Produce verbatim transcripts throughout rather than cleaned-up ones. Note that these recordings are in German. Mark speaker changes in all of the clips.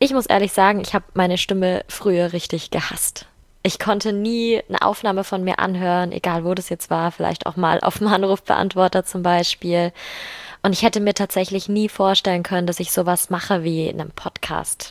Speaker 1: Ich muss ehrlich sagen, ich habe meine Stimme früher richtig gehasst. Ich konnte nie eine Aufnahme von mir anhören, egal wo das jetzt war, vielleicht auch mal auf dem Anrufbeantworter zum Beispiel. Und ich hätte mir tatsächlich nie vorstellen können, dass ich sowas mache wie einen Podcast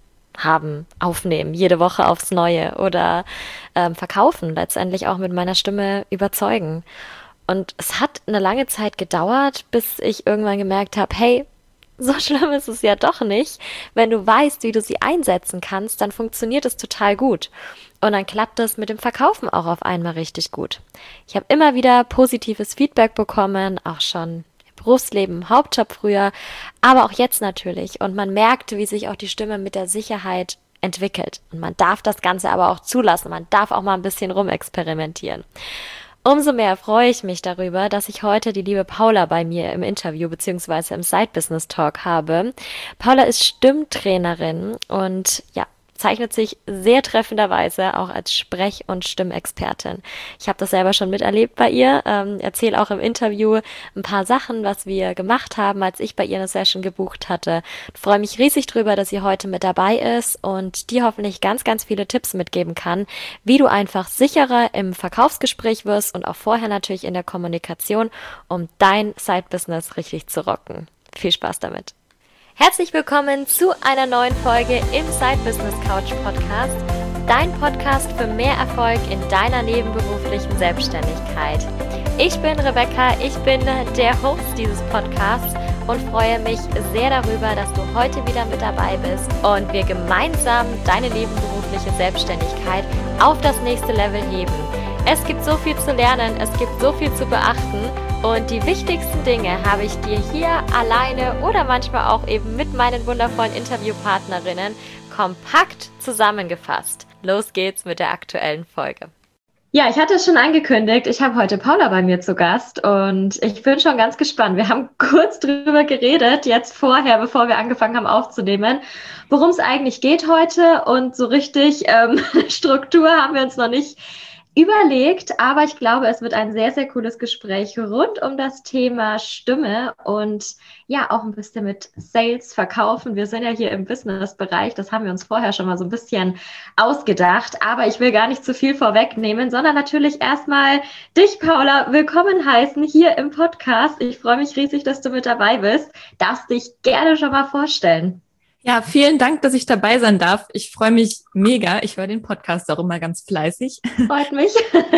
Speaker 1: haben, aufnehmen, jede Woche aufs Neue oder ähm, verkaufen, letztendlich auch mit meiner Stimme überzeugen. Und es hat eine lange Zeit gedauert, bis ich irgendwann gemerkt habe, hey, so schlimm ist es ja doch nicht. Wenn du weißt, wie du sie einsetzen kannst, dann funktioniert es total gut. Und dann klappt es mit dem Verkaufen auch auf einmal richtig gut. Ich habe immer wieder positives Feedback bekommen, auch schon im Berufsleben, im Hauptjob früher, aber auch jetzt natürlich. Und man merkt, wie sich auch die Stimme mit der Sicherheit entwickelt. Und man darf das Ganze aber auch zulassen. Man darf auch mal ein bisschen rumexperimentieren. Umso mehr freue ich mich darüber, dass ich heute die liebe Paula bei mir im Interview beziehungsweise im Side Business Talk habe. Paula ist Stimmtrainerin und ja, zeichnet sich sehr treffenderweise auch als Sprech- und Stimmexpertin. Ich habe das selber schon miterlebt bei ihr, ähm, erzähle auch im Interview ein paar Sachen, was wir gemacht haben, als ich bei ihr eine Session gebucht hatte. Ich freue mich riesig drüber, dass sie heute mit dabei ist und dir hoffentlich ganz, ganz viele Tipps mitgeben kann, wie du einfach sicherer im Verkaufsgespräch wirst und auch vorher natürlich in der Kommunikation, um dein Side-Business richtig zu rocken. Viel Spaß damit! Herzlich willkommen zu einer neuen Folge im Side Business Couch Podcast, dein Podcast für mehr Erfolg in deiner nebenberuflichen Selbstständigkeit. Ich bin Rebecca, ich bin der Host dieses Podcasts und freue mich sehr darüber, dass du heute wieder mit dabei bist und wir gemeinsam deine nebenberufliche Selbstständigkeit auf das nächste Level heben. Es gibt so viel zu lernen, es gibt so viel zu beachten und die wichtigsten Dinge habe ich dir hier alleine oder manchmal auch eben mit meinen wundervollen Interviewpartnerinnen kompakt zusammengefasst. Los geht's mit der aktuellen Folge. Ja, ich hatte es schon angekündigt, ich habe heute Paula bei mir zu Gast und ich bin schon ganz gespannt. Wir haben kurz drüber geredet, jetzt vorher, bevor wir angefangen haben aufzunehmen, worum es eigentlich geht heute und so richtig ähm, Struktur haben wir uns noch nicht überlegt, aber ich glaube, es wird ein sehr, sehr cooles Gespräch rund um das Thema Stimme und ja, auch ein bisschen mit Sales, Verkaufen. Wir sind ja hier im Business-Bereich, das haben wir uns vorher schon mal so ein bisschen ausgedacht, aber ich will gar nicht zu viel vorwegnehmen, sondern natürlich erstmal dich, Paula, willkommen heißen hier im Podcast. Ich freue mich riesig, dass du mit dabei bist. Darfst dich gerne schon mal vorstellen.
Speaker 2: Ja, vielen Dank, dass ich dabei sein darf. Ich freue mich mega. Ich höre den Podcast auch immer ganz fleißig.
Speaker 1: Freut mich.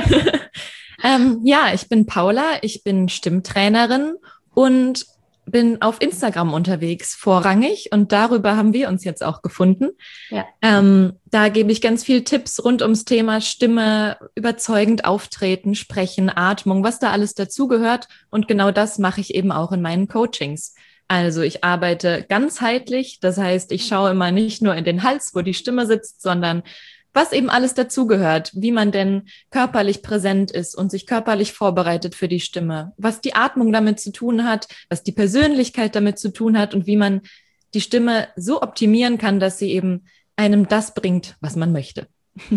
Speaker 2: ähm, ja, ich bin Paula, ich bin Stimmtrainerin und bin auf Instagram unterwegs, vorrangig. Und darüber haben wir uns jetzt auch gefunden. Ja. Ähm, da gebe ich ganz viel Tipps rund ums Thema Stimme, überzeugend auftreten, sprechen, Atmung, was da alles dazugehört. Und genau das mache ich eben auch in meinen Coachings. Also ich arbeite ganzheitlich, das heißt, ich schaue immer nicht nur in den Hals, wo die Stimme sitzt, sondern was eben alles dazugehört, wie man denn körperlich präsent ist und sich körperlich vorbereitet für die Stimme, was die Atmung damit zu tun hat, was die Persönlichkeit damit zu tun hat und wie man die Stimme so optimieren kann, dass sie eben einem das bringt, was man möchte.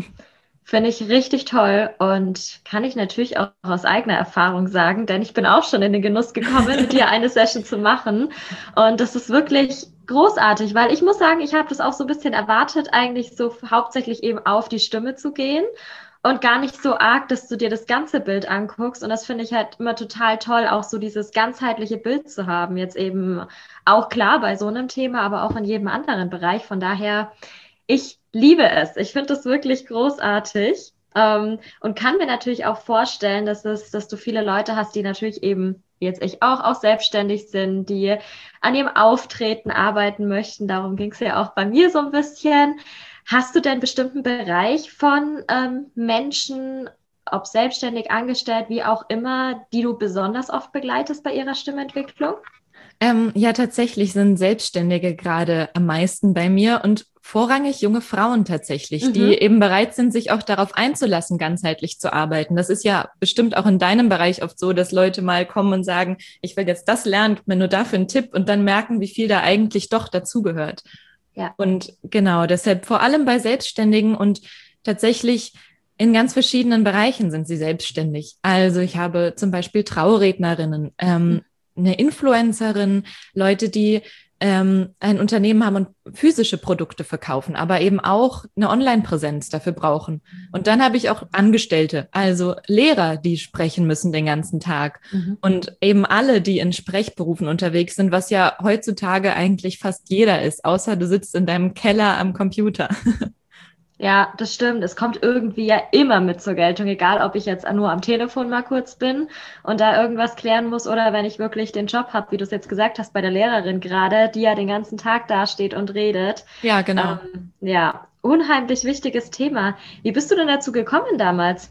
Speaker 1: Finde ich richtig toll und kann ich natürlich auch aus eigener Erfahrung sagen, denn ich bin auch schon in den Genuss gekommen, mit dir eine Session zu machen und das ist wirklich großartig, weil ich muss sagen, ich habe das auch so ein bisschen erwartet, eigentlich so hauptsächlich eben auf die Stimme zu gehen und gar nicht so arg, dass du dir das ganze Bild anguckst und das finde ich halt immer total toll, auch so dieses ganzheitliche Bild zu haben, jetzt eben auch klar bei so einem Thema, aber auch in jedem anderen Bereich, von daher ich liebe es. Ich finde das wirklich großartig ähm, und kann mir natürlich auch vorstellen, dass es, dass du viele Leute hast, die natürlich eben, wie jetzt ich auch, auch selbstständig sind, die an ihrem Auftreten arbeiten möchten. Darum ging es ja auch bei mir so ein bisschen. Hast du denn einen bestimmten Bereich von ähm, Menschen, ob selbstständig, angestellt, wie auch immer, die du besonders oft begleitest bei ihrer Stimmentwicklung?
Speaker 2: Ähm, ja, tatsächlich sind Selbstständige gerade am meisten bei mir und vorrangig junge Frauen tatsächlich, mhm. die eben bereit sind, sich auch darauf einzulassen, ganzheitlich zu arbeiten. Das ist ja bestimmt auch in deinem Bereich oft so, dass Leute mal kommen und sagen, ich will jetzt das lernen, gib mir nur dafür einen Tipp und dann merken, wie viel da eigentlich doch dazugehört. Ja. Und genau, deshalb vor allem bei Selbstständigen und tatsächlich in ganz verschiedenen Bereichen sind sie selbstständig. Also ich habe zum Beispiel Traurednerinnen, ähm, mhm. eine Influencerin, Leute, die ähm, ein Unternehmen haben und physische Produkte verkaufen, aber eben auch eine Online-Präsenz dafür brauchen. Und dann habe ich auch Angestellte, also Lehrer, die sprechen müssen den ganzen Tag. Mhm. Und eben alle, die in Sprechberufen unterwegs sind, was ja heutzutage eigentlich fast jeder ist, außer du sitzt in deinem Keller am Computer.
Speaker 1: Ja, das stimmt. Es kommt irgendwie ja immer mit zur Geltung, egal ob ich jetzt nur am Telefon mal kurz bin und da irgendwas klären muss oder wenn ich wirklich den Job habe, wie du es jetzt gesagt hast, bei der Lehrerin gerade, die ja den ganzen Tag dasteht und redet.
Speaker 2: Ja, genau.
Speaker 1: Ähm, ja, unheimlich wichtiges Thema. Wie bist du denn dazu gekommen damals?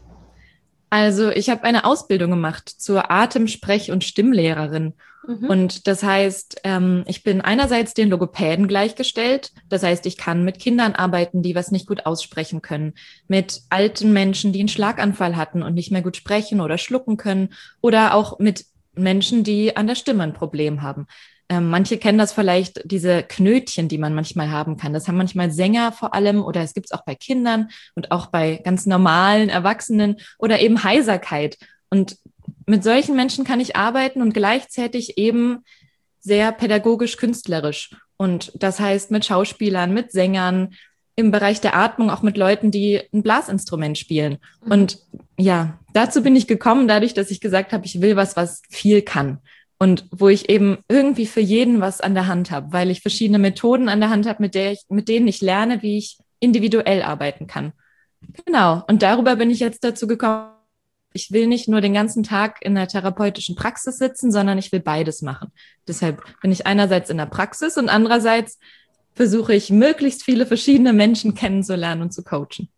Speaker 2: Also ich habe eine Ausbildung gemacht zur Atem-, Sprech- und Stimmlehrerin. Mhm. Und das heißt, ähm, ich bin einerseits den Logopäden gleichgestellt. Das heißt, ich kann mit Kindern arbeiten, die was nicht gut aussprechen können, mit alten Menschen, die einen Schlaganfall hatten und nicht mehr gut sprechen oder schlucken können, oder auch mit Menschen, die an der Stimme ein Problem haben. Ähm, manche kennen das vielleicht, diese Knötchen, die man manchmal haben kann. Das haben manchmal Sänger vor allem oder es gibt es auch bei Kindern und auch bei ganz normalen Erwachsenen oder eben Heiserkeit. Und mit solchen Menschen kann ich arbeiten und gleichzeitig eben sehr pädagogisch-künstlerisch. Und das heißt mit Schauspielern, mit Sängern, im Bereich der Atmung auch mit Leuten, die ein Blasinstrument spielen. Mhm. Und ja, dazu bin ich gekommen, dadurch, dass ich gesagt habe, ich will was, was viel kann. Und wo ich eben irgendwie für jeden was an der Hand habe, weil ich verschiedene Methoden an der Hand habe, mit der ich, mit denen ich lerne, wie ich individuell arbeiten kann. Genau. Und darüber bin ich jetzt dazu gekommen. Ich will nicht nur den ganzen Tag in der therapeutischen Praxis sitzen, sondern ich will beides machen. Deshalb bin ich einerseits in der Praxis und andererseits versuche ich, möglichst viele verschiedene Menschen kennenzulernen und zu coachen.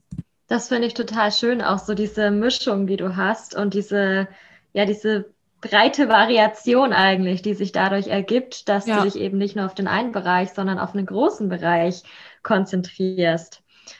Speaker 1: Das finde ich total schön, auch so diese Mischung, die du hast und diese, ja, diese breite Variation eigentlich, die sich dadurch ergibt, dass ja. du dich eben nicht nur auf den einen Bereich, sondern auf einen großen Bereich konzentrierst.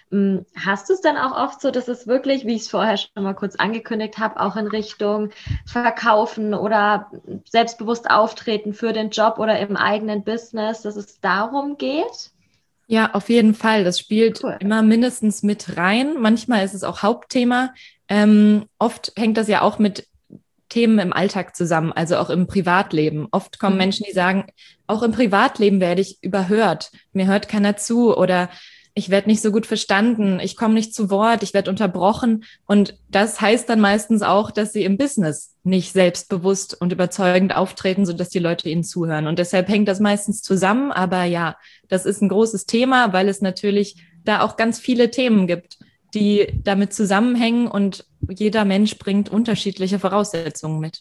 Speaker 1: Hast du es dann auch oft so, dass es wirklich, wie ich es vorher schon mal kurz angekündigt habe, auch in Richtung Verkaufen oder selbstbewusst auftreten für den Job oder im eigenen Business, dass es darum geht?
Speaker 2: Ja, auf jeden Fall. Das spielt cool. immer mindestens mit rein. Manchmal ist es auch Hauptthema. Ähm, oft hängt das ja auch mit Themen im Alltag zusammen, also auch im Privatleben. Oft kommen mhm. Menschen, die sagen, auch im Privatleben werde ich überhört. Mir hört keiner zu oder ich werde nicht so gut verstanden, ich komme nicht zu Wort, ich werde unterbrochen. Und das heißt dann meistens auch, dass sie im Business nicht selbstbewusst und überzeugend auftreten, sodass die Leute ihnen zuhören. Und deshalb hängt das meistens zusammen. Aber ja, das ist ein großes Thema, weil es natürlich da auch ganz viele Themen gibt, die damit zusammenhängen und jeder Mensch bringt unterschiedliche Voraussetzungen mit.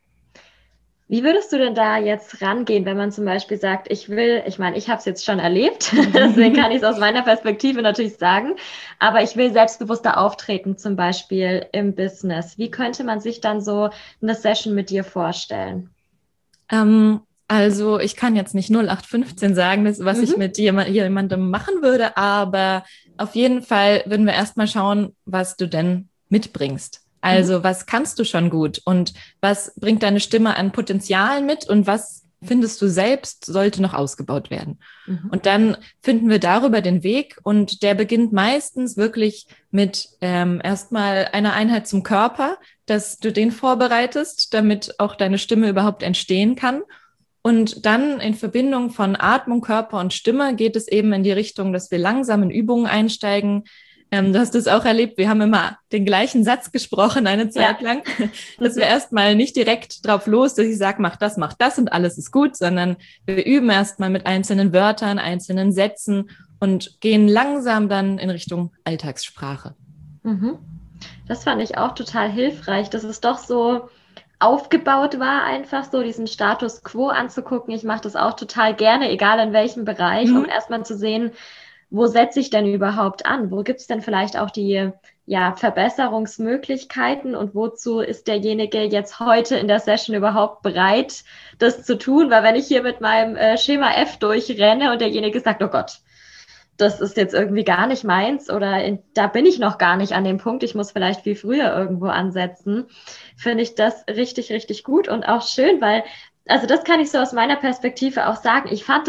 Speaker 1: Wie würdest du denn da jetzt rangehen, wenn man zum Beispiel sagt, ich will, ich meine, ich habe es jetzt schon erlebt, deswegen kann ich es aus meiner Perspektive natürlich sagen, aber ich will selbstbewusster auftreten, zum Beispiel im Business. Wie könnte man sich dann so eine Session mit dir vorstellen?
Speaker 2: Ähm, also ich kann jetzt nicht null acht fünfzehn sagen, das, was mhm. ich mit jemand, jemandem machen würde, aber auf jeden Fall würden wir erstmal schauen, was du denn mitbringst. Also was kannst du schon gut und was bringt deine Stimme an Potenzialen mit und was findest du selbst sollte noch ausgebaut werden. Mhm. Und dann finden wir darüber den Weg und der beginnt meistens wirklich mit ähm, erstmal einer Einheit zum Körper, dass du den vorbereitest, damit auch deine Stimme überhaupt entstehen kann. Und dann in Verbindung von Atmung, Körper und Stimme geht es eben in die Richtung, dass wir langsam in Übungen einsteigen. Ähm, du hast es auch erlebt, wir haben immer den gleichen Satz gesprochen eine Zeit ja. lang, dass wir erstmal nicht direkt drauf los, dass ich sage, mach das, mach das und alles ist gut, sondern wir üben erstmal mit einzelnen Wörtern, einzelnen Sätzen und gehen langsam dann in Richtung Alltagssprache.
Speaker 1: Mhm. Das fand ich auch total hilfreich, dass es doch so aufgebaut war, einfach so diesen Status quo anzugucken. Ich mache das auch total gerne, egal in welchem Bereich, mhm. um erstmal zu sehen, wo setze ich denn überhaupt an? Wo gibt es denn vielleicht auch die ja, Verbesserungsmöglichkeiten und wozu ist derjenige jetzt heute in der Session überhaupt bereit, das zu tun? Weil wenn ich hier mit meinem äh, Schema F durchrenne und derjenige sagt, oh Gott, das ist jetzt irgendwie gar nicht meins oder in, da bin ich noch gar nicht an dem Punkt, ich muss vielleicht viel früher irgendwo ansetzen, finde ich das richtig, richtig gut und auch schön, weil, also das kann ich so aus meiner Perspektive auch sagen, ich fand das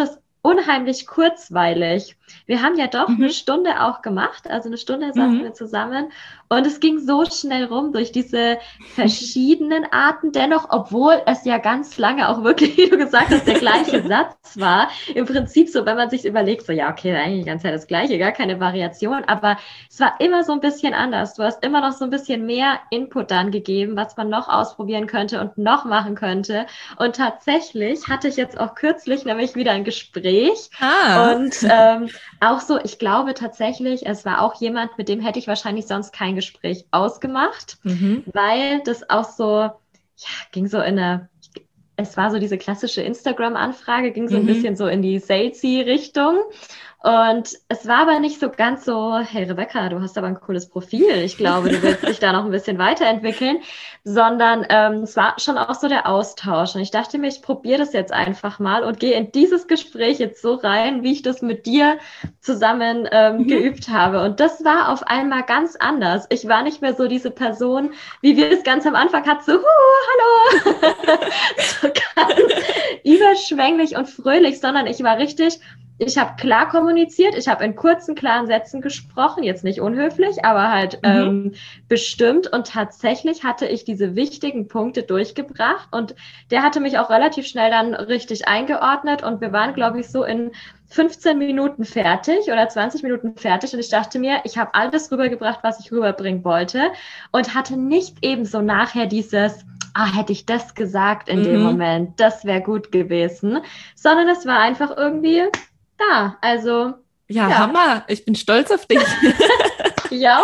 Speaker 3: unheimlich kurzweilig. Wir haben ja doch mhm. eine Stunde auch gemacht, also eine Stunde saßen mhm. wir zusammen und es ging so schnell rum durch diese verschiedenen Arten, dennoch, obwohl es ja ganz lange auch wirklich, wie du gesagt hast, der gleiche Satz war. Im Prinzip so, wenn man sich überlegt, so ja, okay, eigentlich die ganze Zeit das Gleiche, gar keine Variation, aber es war immer so ein bisschen anders. Du hast immer noch so ein bisschen mehr Input dann gegeben, was man noch ausprobieren könnte und noch machen könnte. Und tatsächlich hatte ich jetzt auch kürzlich nämlich wieder ein Gespräch ah. und ähm, auch so, ich glaube tatsächlich, es war auch jemand, mit dem hätte ich wahrscheinlich sonst kein Gespräch ausgemacht, mhm. weil das auch so, ja, ging so in eine, es war so diese klassische Instagram-Anfrage, ging so mhm. ein bisschen so in die salesy Richtung. Und es war aber nicht so ganz so, hey Rebecca, du hast aber ein cooles Profil, ich glaube, du willst dich da noch ein bisschen weiterentwickeln, sondern ähm, es war schon auch so der Austausch. Und ich dachte mir, ich probiere das jetzt einfach mal und gehe in dieses Gespräch jetzt so rein, wie ich das mit dir zusammen ähm, mhm. geübt habe. Und das war auf einmal ganz anders. Ich war nicht mehr so diese Person, wie wir es ganz am Anfang hatten, so, huh, hallo, so ganz überschwänglich und fröhlich, sondern ich war richtig... Ich habe klar kommuniziert, ich habe in kurzen, klaren Sätzen gesprochen, jetzt nicht unhöflich, aber halt mhm. ähm, bestimmt. Und tatsächlich hatte ich diese wichtigen Punkte durchgebracht und der hatte mich auch relativ schnell dann richtig eingeordnet und wir waren, glaube ich, so in fünfzehn Minuten fertig oder zwanzig Minuten fertig und ich dachte mir, ich habe alles rübergebracht, was ich rüberbringen wollte und hatte nicht eben so nachher dieses, ah, hätte ich das gesagt in mhm. dem Moment, das wäre gut gewesen, sondern es war einfach irgendwie... da, also...
Speaker 2: Ja, ja, Hammer. Ich bin stolz auf dich.
Speaker 3: Ja.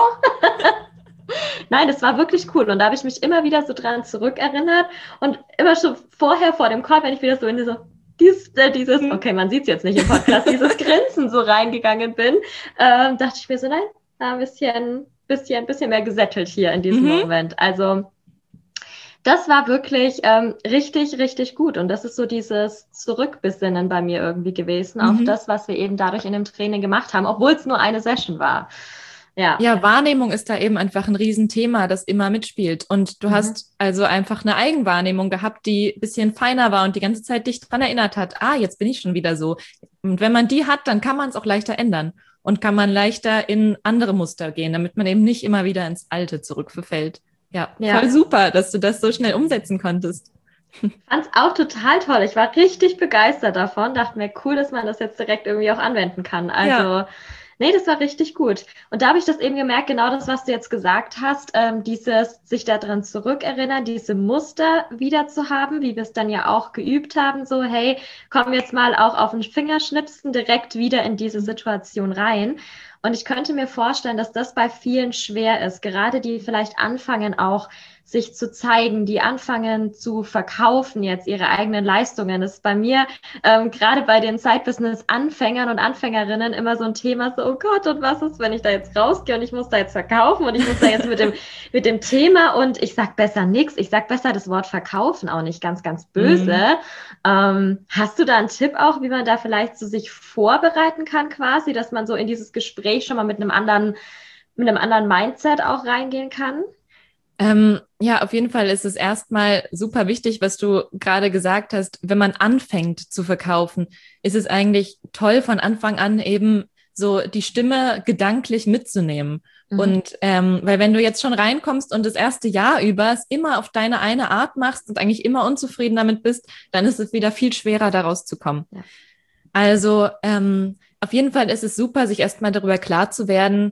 Speaker 3: Nein, das war wirklich cool. Und da habe ich mich immer wieder so dran zurückerinnert. Und immer schon vorher, vor dem Call, wenn ich wieder so in diese, dieses, äh, dieses okay, man sieht es jetzt nicht im Podcast, dieses Grinsen so reingegangen bin, ähm, dachte ich mir so, nein, da ein bisschen, bisschen, bisschen mehr gesättelt hier in diesem mhm. Moment. Also... das war wirklich ähm, richtig, richtig gut. Und das ist so dieses Zurückbesinnen bei mir irgendwie gewesen, mhm. auf das, was wir eben dadurch in dem Training gemacht haben, obwohl es nur eine Session war. Ja.
Speaker 2: ja, Wahrnehmung ist da eben einfach ein Riesenthema, das immer mitspielt. Und du mhm. hast also einfach eine Eigenwahrnehmung gehabt, die ein bisschen feiner war und die ganze Zeit dich dran erinnert hat, ah, jetzt bin ich schon wieder so. Und wenn man die hat, dann kann man es auch leichter ändern und kann man leichter in andere Muster gehen, damit man eben nicht immer wieder ins Alte zurückverfällt. Ja, ja, voll super, dass du das so schnell umsetzen konntest.
Speaker 3: Ich fand es auch total toll. Ich war richtig begeistert davon. Dachte mir, cool, dass man das jetzt direkt irgendwie auch anwenden kann. Also, ja. nee, das war richtig gut. Und da habe ich das eben gemerkt, genau das, was du jetzt gesagt hast, ähm, dieses sich daran zurückerinnern, diese Muster wieder zu haben, wie wir es dann ja auch geübt haben, so, hey, komm jetzt mal auch auf den Fingerschnipsen direkt wieder in diese Situation rein. Und ich könnte mir vorstellen, dass das bei vielen schwer ist, gerade die vielleicht anfangen auch sich zu zeigen, die anfangen zu verkaufen jetzt ihre eigenen Leistungen. Das ist bei mir ähm, gerade bei den Side-Business-Anfängern und Anfängerinnen immer so ein Thema, so, oh Gott, und was ist, wenn ich da jetzt rausgehe und ich muss da jetzt verkaufen und ich muss da jetzt mit dem mit dem Thema und ich sag besser nichts, ich sag besser das Wort verkaufen auch nicht, ganz, ganz böse. Mhm. Ähm, hast du da einen Tipp auch, wie man da vielleicht so sich vorbereiten kann quasi, dass man so in dieses Gespräch schon mal mit einem anderen, mit einem anderen Mindset auch reingehen kann?
Speaker 2: Ähm, ja, auf jeden Fall ist es erstmal super wichtig, was du gerade gesagt hast. Wenn man anfängt zu verkaufen, ist es eigentlich toll, von Anfang an eben so die Stimme gedanklich mitzunehmen. Mhm. Und ähm, weil wenn du jetzt schon reinkommst und das erste Jahr über es immer auf deine eine Art machst und eigentlich immer unzufrieden damit bist, dann ist es wieder viel schwerer, da rauszukommen. Ja. Also ähm, auf jeden Fall ist es super, sich erstmal darüber klar zu werden,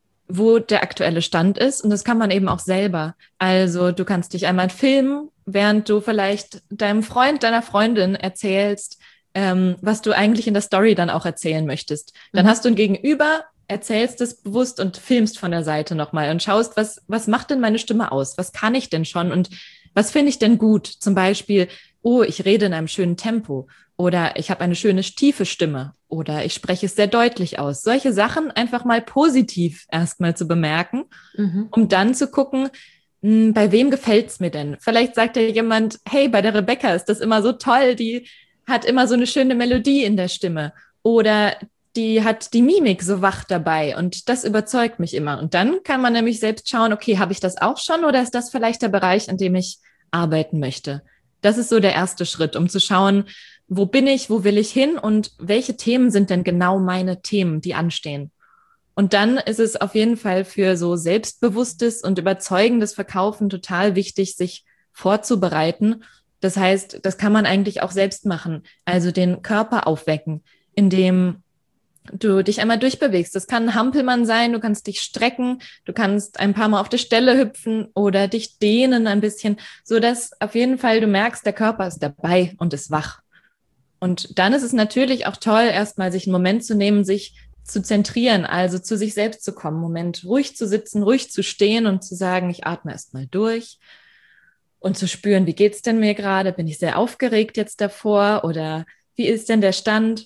Speaker 2: wo der aktuelle Stand ist. Und das kann man eben auch selber. Also du kannst dich einmal filmen, während du vielleicht deinem Freund, deiner Freundin erzählst, ähm, was du eigentlich in der Story dann auch erzählen möchtest. Dann mhm. hast du ein Gegenüber, erzählst es bewusst und filmst von der Seite nochmal und schaust, was, was macht denn meine Stimme aus? Was kann ich denn schon? Und was finde ich denn gut? Zum Beispiel, oh, ich rede in einem schönen Tempo oder ich habe eine schöne tiefe Stimme oder ich spreche es sehr deutlich aus. Solche Sachen einfach mal positiv erstmal zu bemerken, mhm. um dann zu gucken, mh, bei wem gefällt's mir denn? Vielleicht sagt ja jemand, hey, bei der Rebecca ist das immer so toll, die hat immer so eine schöne Melodie in der Stimme oder die hat die Mimik so wach dabei und das überzeugt mich immer. Und dann kann man nämlich selbst schauen, okay, habe ich das auch schon oder ist das vielleicht der Bereich, an dem ich arbeiten möchte? Das ist so der erste Schritt, um zu schauen, wo bin ich, wo will ich hin und welche Themen sind denn genau meine Themen, die anstehen. Und dann ist es auf jeden Fall für so selbstbewusstes und überzeugendes Verkaufen total wichtig, sich vorzubereiten. Das heißt, das kann man eigentlich auch selbst machen. Also den Körper aufwecken, indem du dich einmal durchbewegst. Das kann ein Hampelmann sein, du kannst dich strecken, du kannst ein paar Mal auf der Stelle hüpfen oder dich dehnen ein bisschen, so dass auf jeden Fall du merkst, der Körper ist dabei und ist wach. Und dann ist es natürlich auch toll, erstmal sich einen Moment zu nehmen, sich zu zentrieren, also zu sich selbst zu kommen, Moment ruhig zu sitzen, ruhig zu stehen und zu sagen, ich atme erstmal durch und zu spüren, wie geht's denn mir gerade? Bin ich sehr aufgeregt jetzt davor oder wie ist denn der Stand?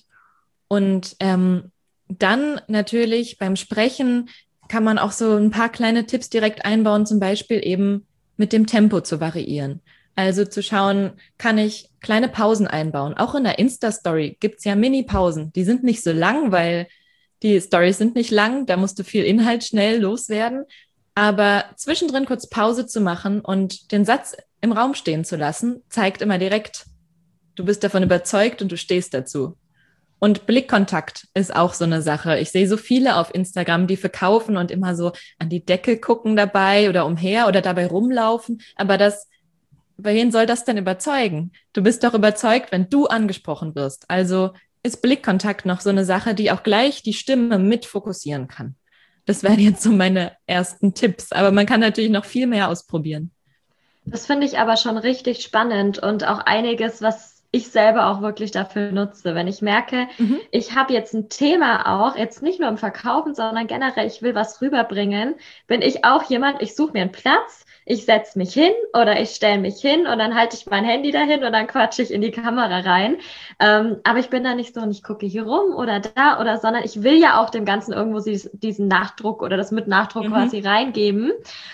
Speaker 2: Und ähm, dann natürlich beim Sprechen kann man auch so ein paar kleine Tipps direkt einbauen, zum Beispiel eben mit dem Tempo zu variieren. Also zu schauen, kann ich kleine Pausen einbauen? Auch in der Insta-Story gibt's ja Mini-Pausen. Die sind nicht so lang, weil die Stories sind nicht lang, da musst du viel Inhalt schnell loswerden. Aber zwischendrin kurz Pause zu machen und den Satz im Raum stehen zu lassen, zeigt immer direkt, du bist davon überzeugt und du stehst dazu. Und Blickkontakt ist auch so eine Sache. Ich sehe so viele auf Instagram, die verkaufen und immer so an die Decke gucken dabei oder umher oder dabei rumlaufen. Aber das, bei wen soll das denn überzeugen? Du bist doch überzeugt, wenn du angesprochen wirst. Also ist Blickkontakt noch so eine Sache, die auch gleich die Stimme mit fokussieren kann. Das wären jetzt so meine ersten Tipps. Aber man kann natürlich noch viel mehr ausprobieren.
Speaker 3: Das finde ich aber schon richtig spannend und auch einiges, was ich selber auch wirklich dafür nutze. Wenn ich merke, mhm. ich habe jetzt ein Thema auch, jetzt nicht nur im Verkaufen, sondern generell, ich will was rüberbringen, bin ich auch jemand, ich suche mir einen Platz, ich setze mich hin oder ich stelle mich hin und dann halte ich mein Handy dahin und dann quatsche ich in die Kamera rein. Ähm, aber ich bin da nicht so, und ich gucke hier rum oder da oder, sondern ich will ja auch dem Ganzen irgendwo diesen Nachdruck oder das mit Nachdruck mhm. quasi reingeben.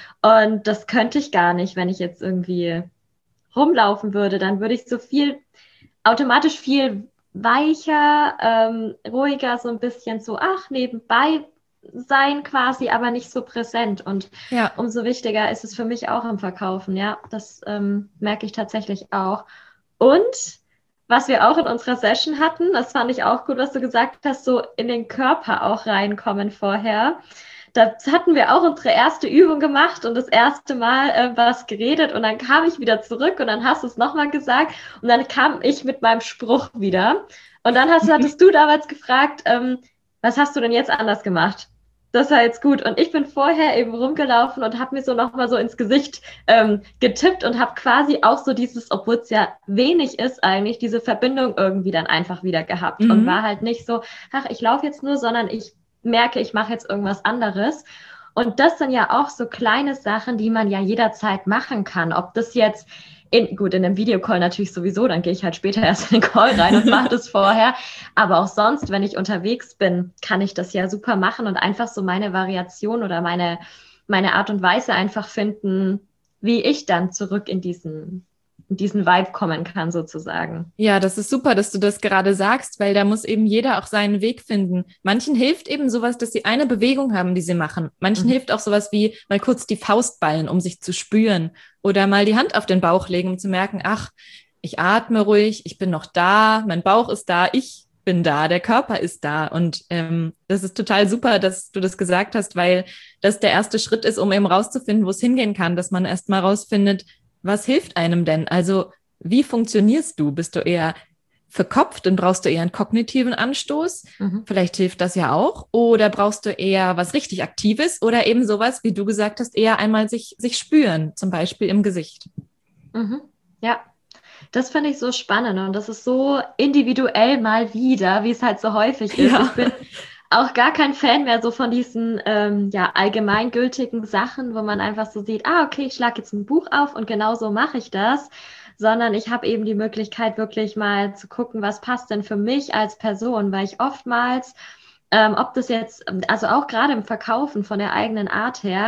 Speaker 3: Und das könnte ich gar nicht, wenn ich jetzt irgendwie rumlaufen würde. Dann würde ich so viel, automatisch viel weicher, ähm, ruhiger, so ein bisschen so, ach, nebenbei sein quasi, aber nicht so präsent. Und ja. umso wichtiger ist es für mich auch im Verkaufen. Ja, das ähm, merke ich tatsächlich auch. Und was wir auch in unserer Session hatten, das fand ich auch gut, was du gesagt hast, so in den Körper auch reinkommen vorher. Da hatten wir auch unsere erste Übung gemacht und das erste Mal äh, was geredet und dann kam ich wieder zurück und dann hast du es nochmal gesagt und dann kam ich mit meinem Spruch wieder und dann hast, hattest du damals gefragt, ähm, was hast du denn jetzt anders gemacht? Das war jetzt gut und ich bin vorher eben rumgelaufen und habe mir so nochmal so ins Gesicht ähm, getippt und habe quasi auch so dieses, obwohl es ja wenig ist eigentlich, diese Verbindung irgendwie dann einfach wieder gehabt mhm. und war halt nicht so, ach, ich laufe jetzt nur, sondern ich merke, ich mache jetzt irgendwas anderes. Und das sind ja auch so kleine Sachen, die man ja jederzeit machen kann. Ob das jetzt, in, gut, in einem Videocall natürlich sowieso, dann gehe ich halt später erst in den Call rein und mache das vorher. Aber auch sonst, wenn ich unterwegs bin, kann ich das ja super machen und einfach so meine Variation oder meine, meine Art und Weise einfach finden, wie ich dann zurück in diesen in diesen Vibe kommen kann, sozusagen.
Speaker 2: Ja, das ist super, dass du das gerade sagst, weil da muss eben jeder auch seinen Weg finden. Manchen hilft eben sowas, dass sie eine Bewegung haben, die sie machen. Manchen mhm. hilft auch sowas wie mal kurz die Faust ballen, um sich zu spüren oder mal die Hand auf den Bauch legen, um zu merken, ach, ich atme ruhig, ich bin noch da, mein Bauch ist da, ich bin da, der Körper ist da und ähm, das ist total super, dass du das gesagt hast, weil das der erste Schritt ist, um eben rauszufinden, wo es hingehen kann, dass man erst mal rausfindet, was hilft einem denn? Also wie funktionierst du? Bist du eher verkopft und brauchst du eher einen kognitiven Anstoß? Mhm. Vielleicht hilft das ja auch. Oder brauchst du eher was richtig Aktives oder eben sowas, wie du gesagt hast, eher einmal sich, sich spüren, zum Beispiel im Gesicht.
Speaker 3: Mhm. Ja, das finde ich so spannend und das ist so individuell mal wieder, wie es halt so häufig ist. Ja. Ich bin auch gar kein Fan mehr so von diesen ähm, ja, allgemeingültigen Sachen, wo man einfach so sieht, ah, okay, ich schlage jetzt ein Buch auf und genau so mache ich das, sondern ich habe eben die Möglichkeit, wirklich mal zu gucken, was passt denn für mich als Person, weil ich oftmals, ähm, ob das jetzt, also auch gerade im Verkaufen von der eigenen Art her,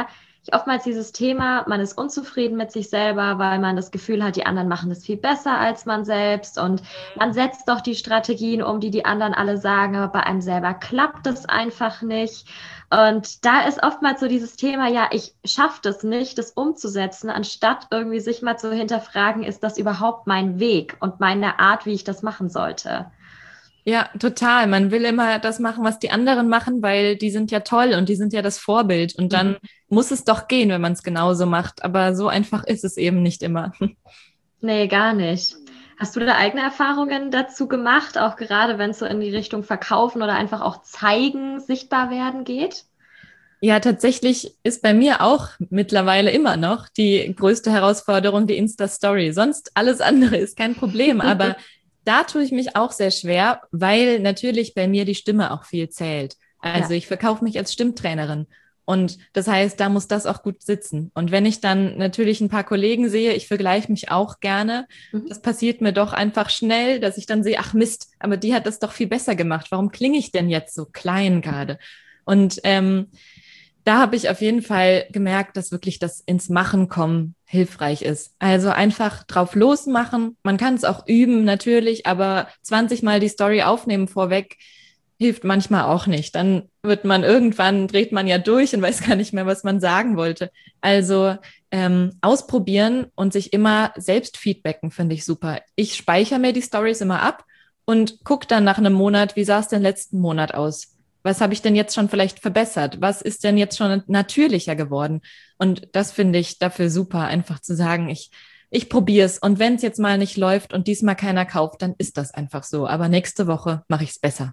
Speaker 3: oftmals dieses Thema, man ist unzufrieden mit sich selber, weil man das Gefühl hat, die anderen machen das viel besser als man selbst und man setzt doch die Strategien um, die die anderen alle sagen, aber bei einem selber klappt das einfach nicht. Und da ist oftmals so dieses Thema, ja, ich schaffe das nicht, das umzusetzen, anstatt irgendwie sich mal zu hinterfragen, ist das überhaupt mein Weg und meine Art, wie ich das machen sollte?
Speaker 2: Ja, total. Man will immer das machen, was die anderen machen, weil die sind ja toll und die sind ja das Vorbild. Und dann mhm. muss es doch gehen, wenn man es genauso macht. Aber so einfach ist es eben nicht immer.
Speaker 3: Nee, gar nicht. Hast du da eigene Erfahrungen dazu gemacht, auch gerade wenn es so in die Richtung Verkaufen oder einfach auch zeigen, sichtbar werden geht?
Speaker 2: Ja, tatsächlich ist bei mir auch mittlerweile immer noch die größte Herausforderung die Insta-Story. Sonst alles andere ist kein Problem, aber da tue ich mich auch sehr schwer, weil natürlich bei mir die Stimme auch viel zählt. Also ja. Ich verkaufe mich als Stimmtrainerin und das heißt, da muss das auch gut sitzen. Und wenn ich dann natürlich ein paar Kollegen sehe, ich vergleiche mich auch gerne, mhm. das passiert mir doch einfach schnell, dass ich dann sehe, ach Mist, aber die hat das doch viel besser gemacht. Warum klinge ich denn jetzt so klein gerade? Und ähm, da habe ich auf jeden Fall gemerkt, dass wirklich das ins Machen kommen hilfreich ist. Also einfach drauf losmachen. Man kann es auch üben natürlich, aber zwanzig Mal die Story aufnehmen vorweg hilft manchmal auch nicht. Dann wird man irgendwann, dreht man ja durch und weiß gar nicht mehr, was man sagen wollte. Also ähm, ausprobieren und sich immer selbst feedbacken, finde ich super. Ich speichere mir die Stories immer ab und gucke dann nach einem Monat, wie sah es denn letzten Monat aus? Was habe ich denn jetzt schon vielleicht verbessert? Was ist denn jetzt schon natürlicher geworden? Und das finde ich dafür super, einfach zu sagen, ich, ich probiere es. Und wenn es jetzt mal nicht läuft und diesmal keiner kauft, dann ist das einfach so. Aber nächste Woche mache ich es besser.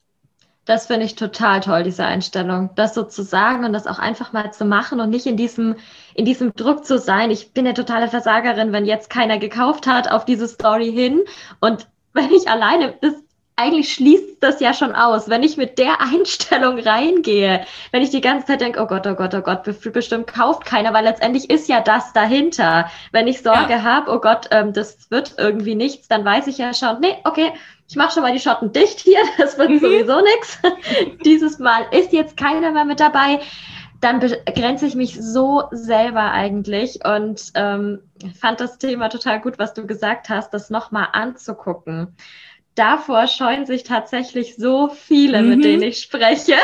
Speaker 3: Das finde ich total toll, diese Einstellung, das so zu sagen und das auch einfach mal zu machen und nicht in diesem, in diesem Druck zu sein. Ich bin eine totale Versagerin, wenn jetzt keiner gekauft hat auf diese Story hin. Und wenn ich alleine das eigentlich schließt das ja schon aus, wenn ich mit der Einstellung reingehe, wenn ich die ganze Zeit denke, oh Gott, oh Gott, oh Gott, bestimmt kauft keiner, weil letztendlich ist ja das dahinter. Wenn ich Sorge ja. habe, oh Gott, ähm, das wird irgendwie nichts, dann weiß ich ja schon, nee, okay, ich mache schon mal die Schotten dicht hier, das wird mhm. sowieso nichts. Dieses Mal ist jetzt keiner mehr mit dabei. Dann begrenze ich mich so selber eigentlich und ähm, fand das Thema total gut, was du gesagt hast, das nochmal anzugucken. Davor scheuen sich tatsächlich so viele, mhm. mit denen ich spreche,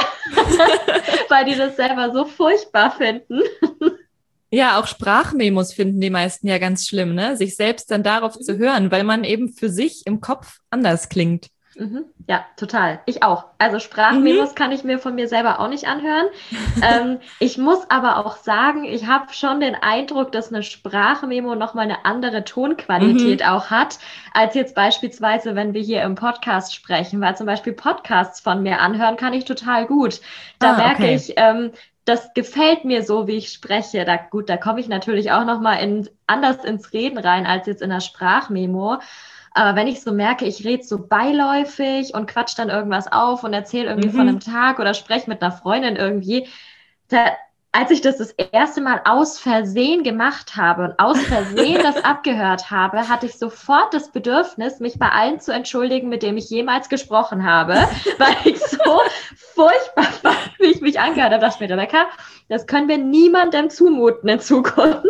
Speaker 3: weil die das selber so furchtbar finden.
Speaker 2: Ja, auch Sprachmemos finden die meisten ja ganz schlimm, ne? Sich selbst dann darauf mhm. zu hören, weil man eben für sich im Kopf anders klingt.
Speaker 3: Mhm. Ja, total. Ich auch. Also Sprachmemos mhm. kann ich mir von mir selber auch nicht anhören. ähm, ich muss aber auch sagen, ich habe schon den Eindruck, dass eine Sprachmemo nochmal eine andere Tonqualität mhm. auch hat, als jetzt beispielsweise, wenn wir hier im Podcast sprechen, weil zum Beispiel Podcasts von mir anhören kann ich total gut. Da ah, merke okay. ich, ähm, das gefällt mir so, wie ich spreche. Da, gut, da komme ich natürlich auch nochmal in, anders ins Reden rein, als jetzt in der Sprachmemo. Aber wenn ich so merke, ich rede so beiläufig und quatsch dann irgendwas auf und erzähle irgendwie mhm. von einem Tag oder spreche mit einer Freundin irgendwie, da, als ich das das erste Mal aus Versehen gemacht habe und aus Versehen das abgehört habe, hatte ich sofort das Bedürfnis, mich bei allen zu entschuldigen, mit dem ich jemals gesprochen habe, weil ich so furchtbar fand, wie ich mich angehört habe. Da dachte ich mir, Rebecca, das können wir niemandem zumuten in Zukunft.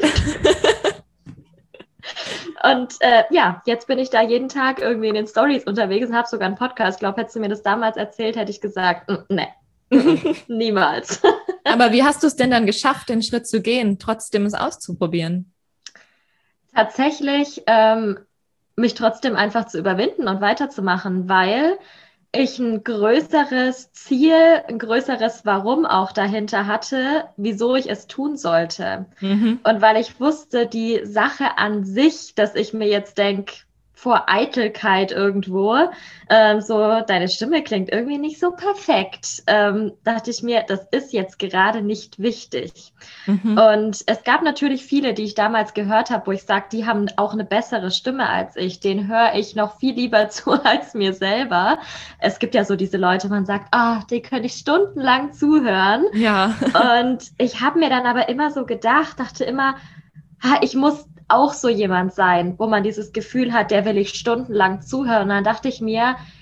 Speaker 3: Und äh, ja, jetzt bin ich da jeden Tag irgendwie in den Stories unterwegs und habe sogar einen Podcast. Ich glaube, hättest du mir das damals erzählt, hätte ich gesagt, nee, niemals.
Speaker 2: Aber wie hast du es denn dann geschafft, den Schritt zu gehen, trotzdem es auszuprobieren?
Speaker 3: Tatsächlich ähm, mich trotzdem einfach zu überwinden und weiterzumachen, weil ich ein größeres Ziel, ein größeres Warum auch dahinter hatte, wieso ich es tun sollte. Mhm. Und weil ich wusste, die Sache an sich, dass ich mir jetzt denke, vor Eitelkeit irgendwo, ähm, so, deine Stimme klingt irgendwie nicht so perfekt, ähm, dachte ich mir, das ist jetzt gerade nicht wichtig. Mhm. Und es gab natürlich viele, die ich damals gehört habe, wo ich sage, die haben auch eine bessere Stimme als ich, den höre ich noch viel lieber zu als mir selber. Es gibt ja so diese Leute, man sagt, ah, oh, den könnte ich stundenlang zuhören.
Speaker 2: Ja.
Speaker 3: Und ich habe mir dann aber immer so gedacht, dachte immer, ha, ich muss auch so jemand sein, wo man dieses Gefühl hat, der will ich stundenlang zuhören. Und dann dachte ich mir,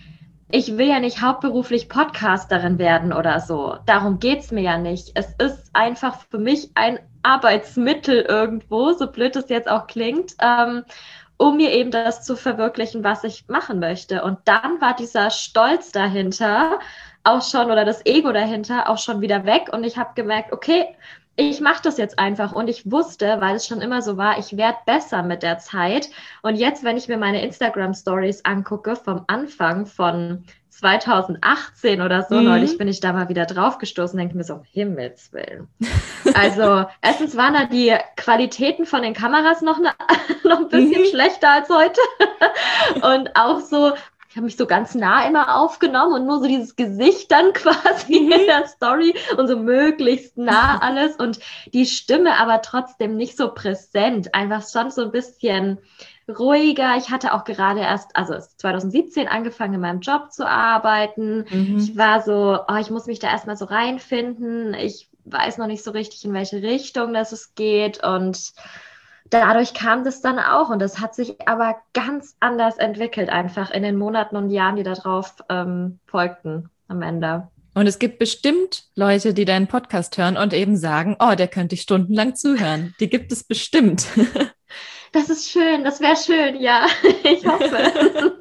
Speaker 3: ich will ja nicht hauptberuflich Podcasterin werden oder so. Darum geht's mir ja nicht. Es ist einfach für mich ein Arbeitsmittel irgendwo, so blöd es jetzt auch klingt, ähm, um mir eben das zu verwirklichen, was ich machen möchte. Und dann war dieser Stolz dahinter auch schon, oder das Ego dahinter auch schon wieder weg. Und ich habe gemerkt, okay, ich mache das jetzt einfach. Und ich wusste, weil es schon immer so war, ich werde besser mit der Zeit. Und jetzt, wenn ich mir meine Instagram-Stories angucke, vom Anfang von zweitausendachtzehn oder so, mhm. neulich bin ich da mal wieder draufgestoßen, denke mir so, um Himmels Willen. Also erstens waren da die Qualitäten von den Kameras noch, ne, noch ein bisschen mhm. schlechter als heute. Und auch so, ich habe mich so ganz nah immer aufgenommen und nur so dieses Gesicht dann quasi mhm. in der Story und so möglichst nah alles und die Stimme aber trotzdem nicht so präsent, einfach schon so ein bisschen ruhiger. Ich hatte auch gerade erst, also zwanzig siebzehn angefangen in meinem Job zu arbeiten. Mhm. Ich war so, oh, ich muss mich da erstmal so reinfinden. Ich weiß noch nicht so richtig, in welche Richtung das es geht und dadurch kam das dann auch und das hat sich aber ganz anders entwickelt einfach in den Monaten und Jahren, die darauf ähm, folgten am Ende.
Speaker 2: Und es gibt bestimmt Leute, die deinen Podcast hören und eben sagen, oh, der könnte ich stundenlang zuhören. Die gibt es bestimmt.
Speaker 3: Das ist schön, das wäre schön, ja. Ich hoffe.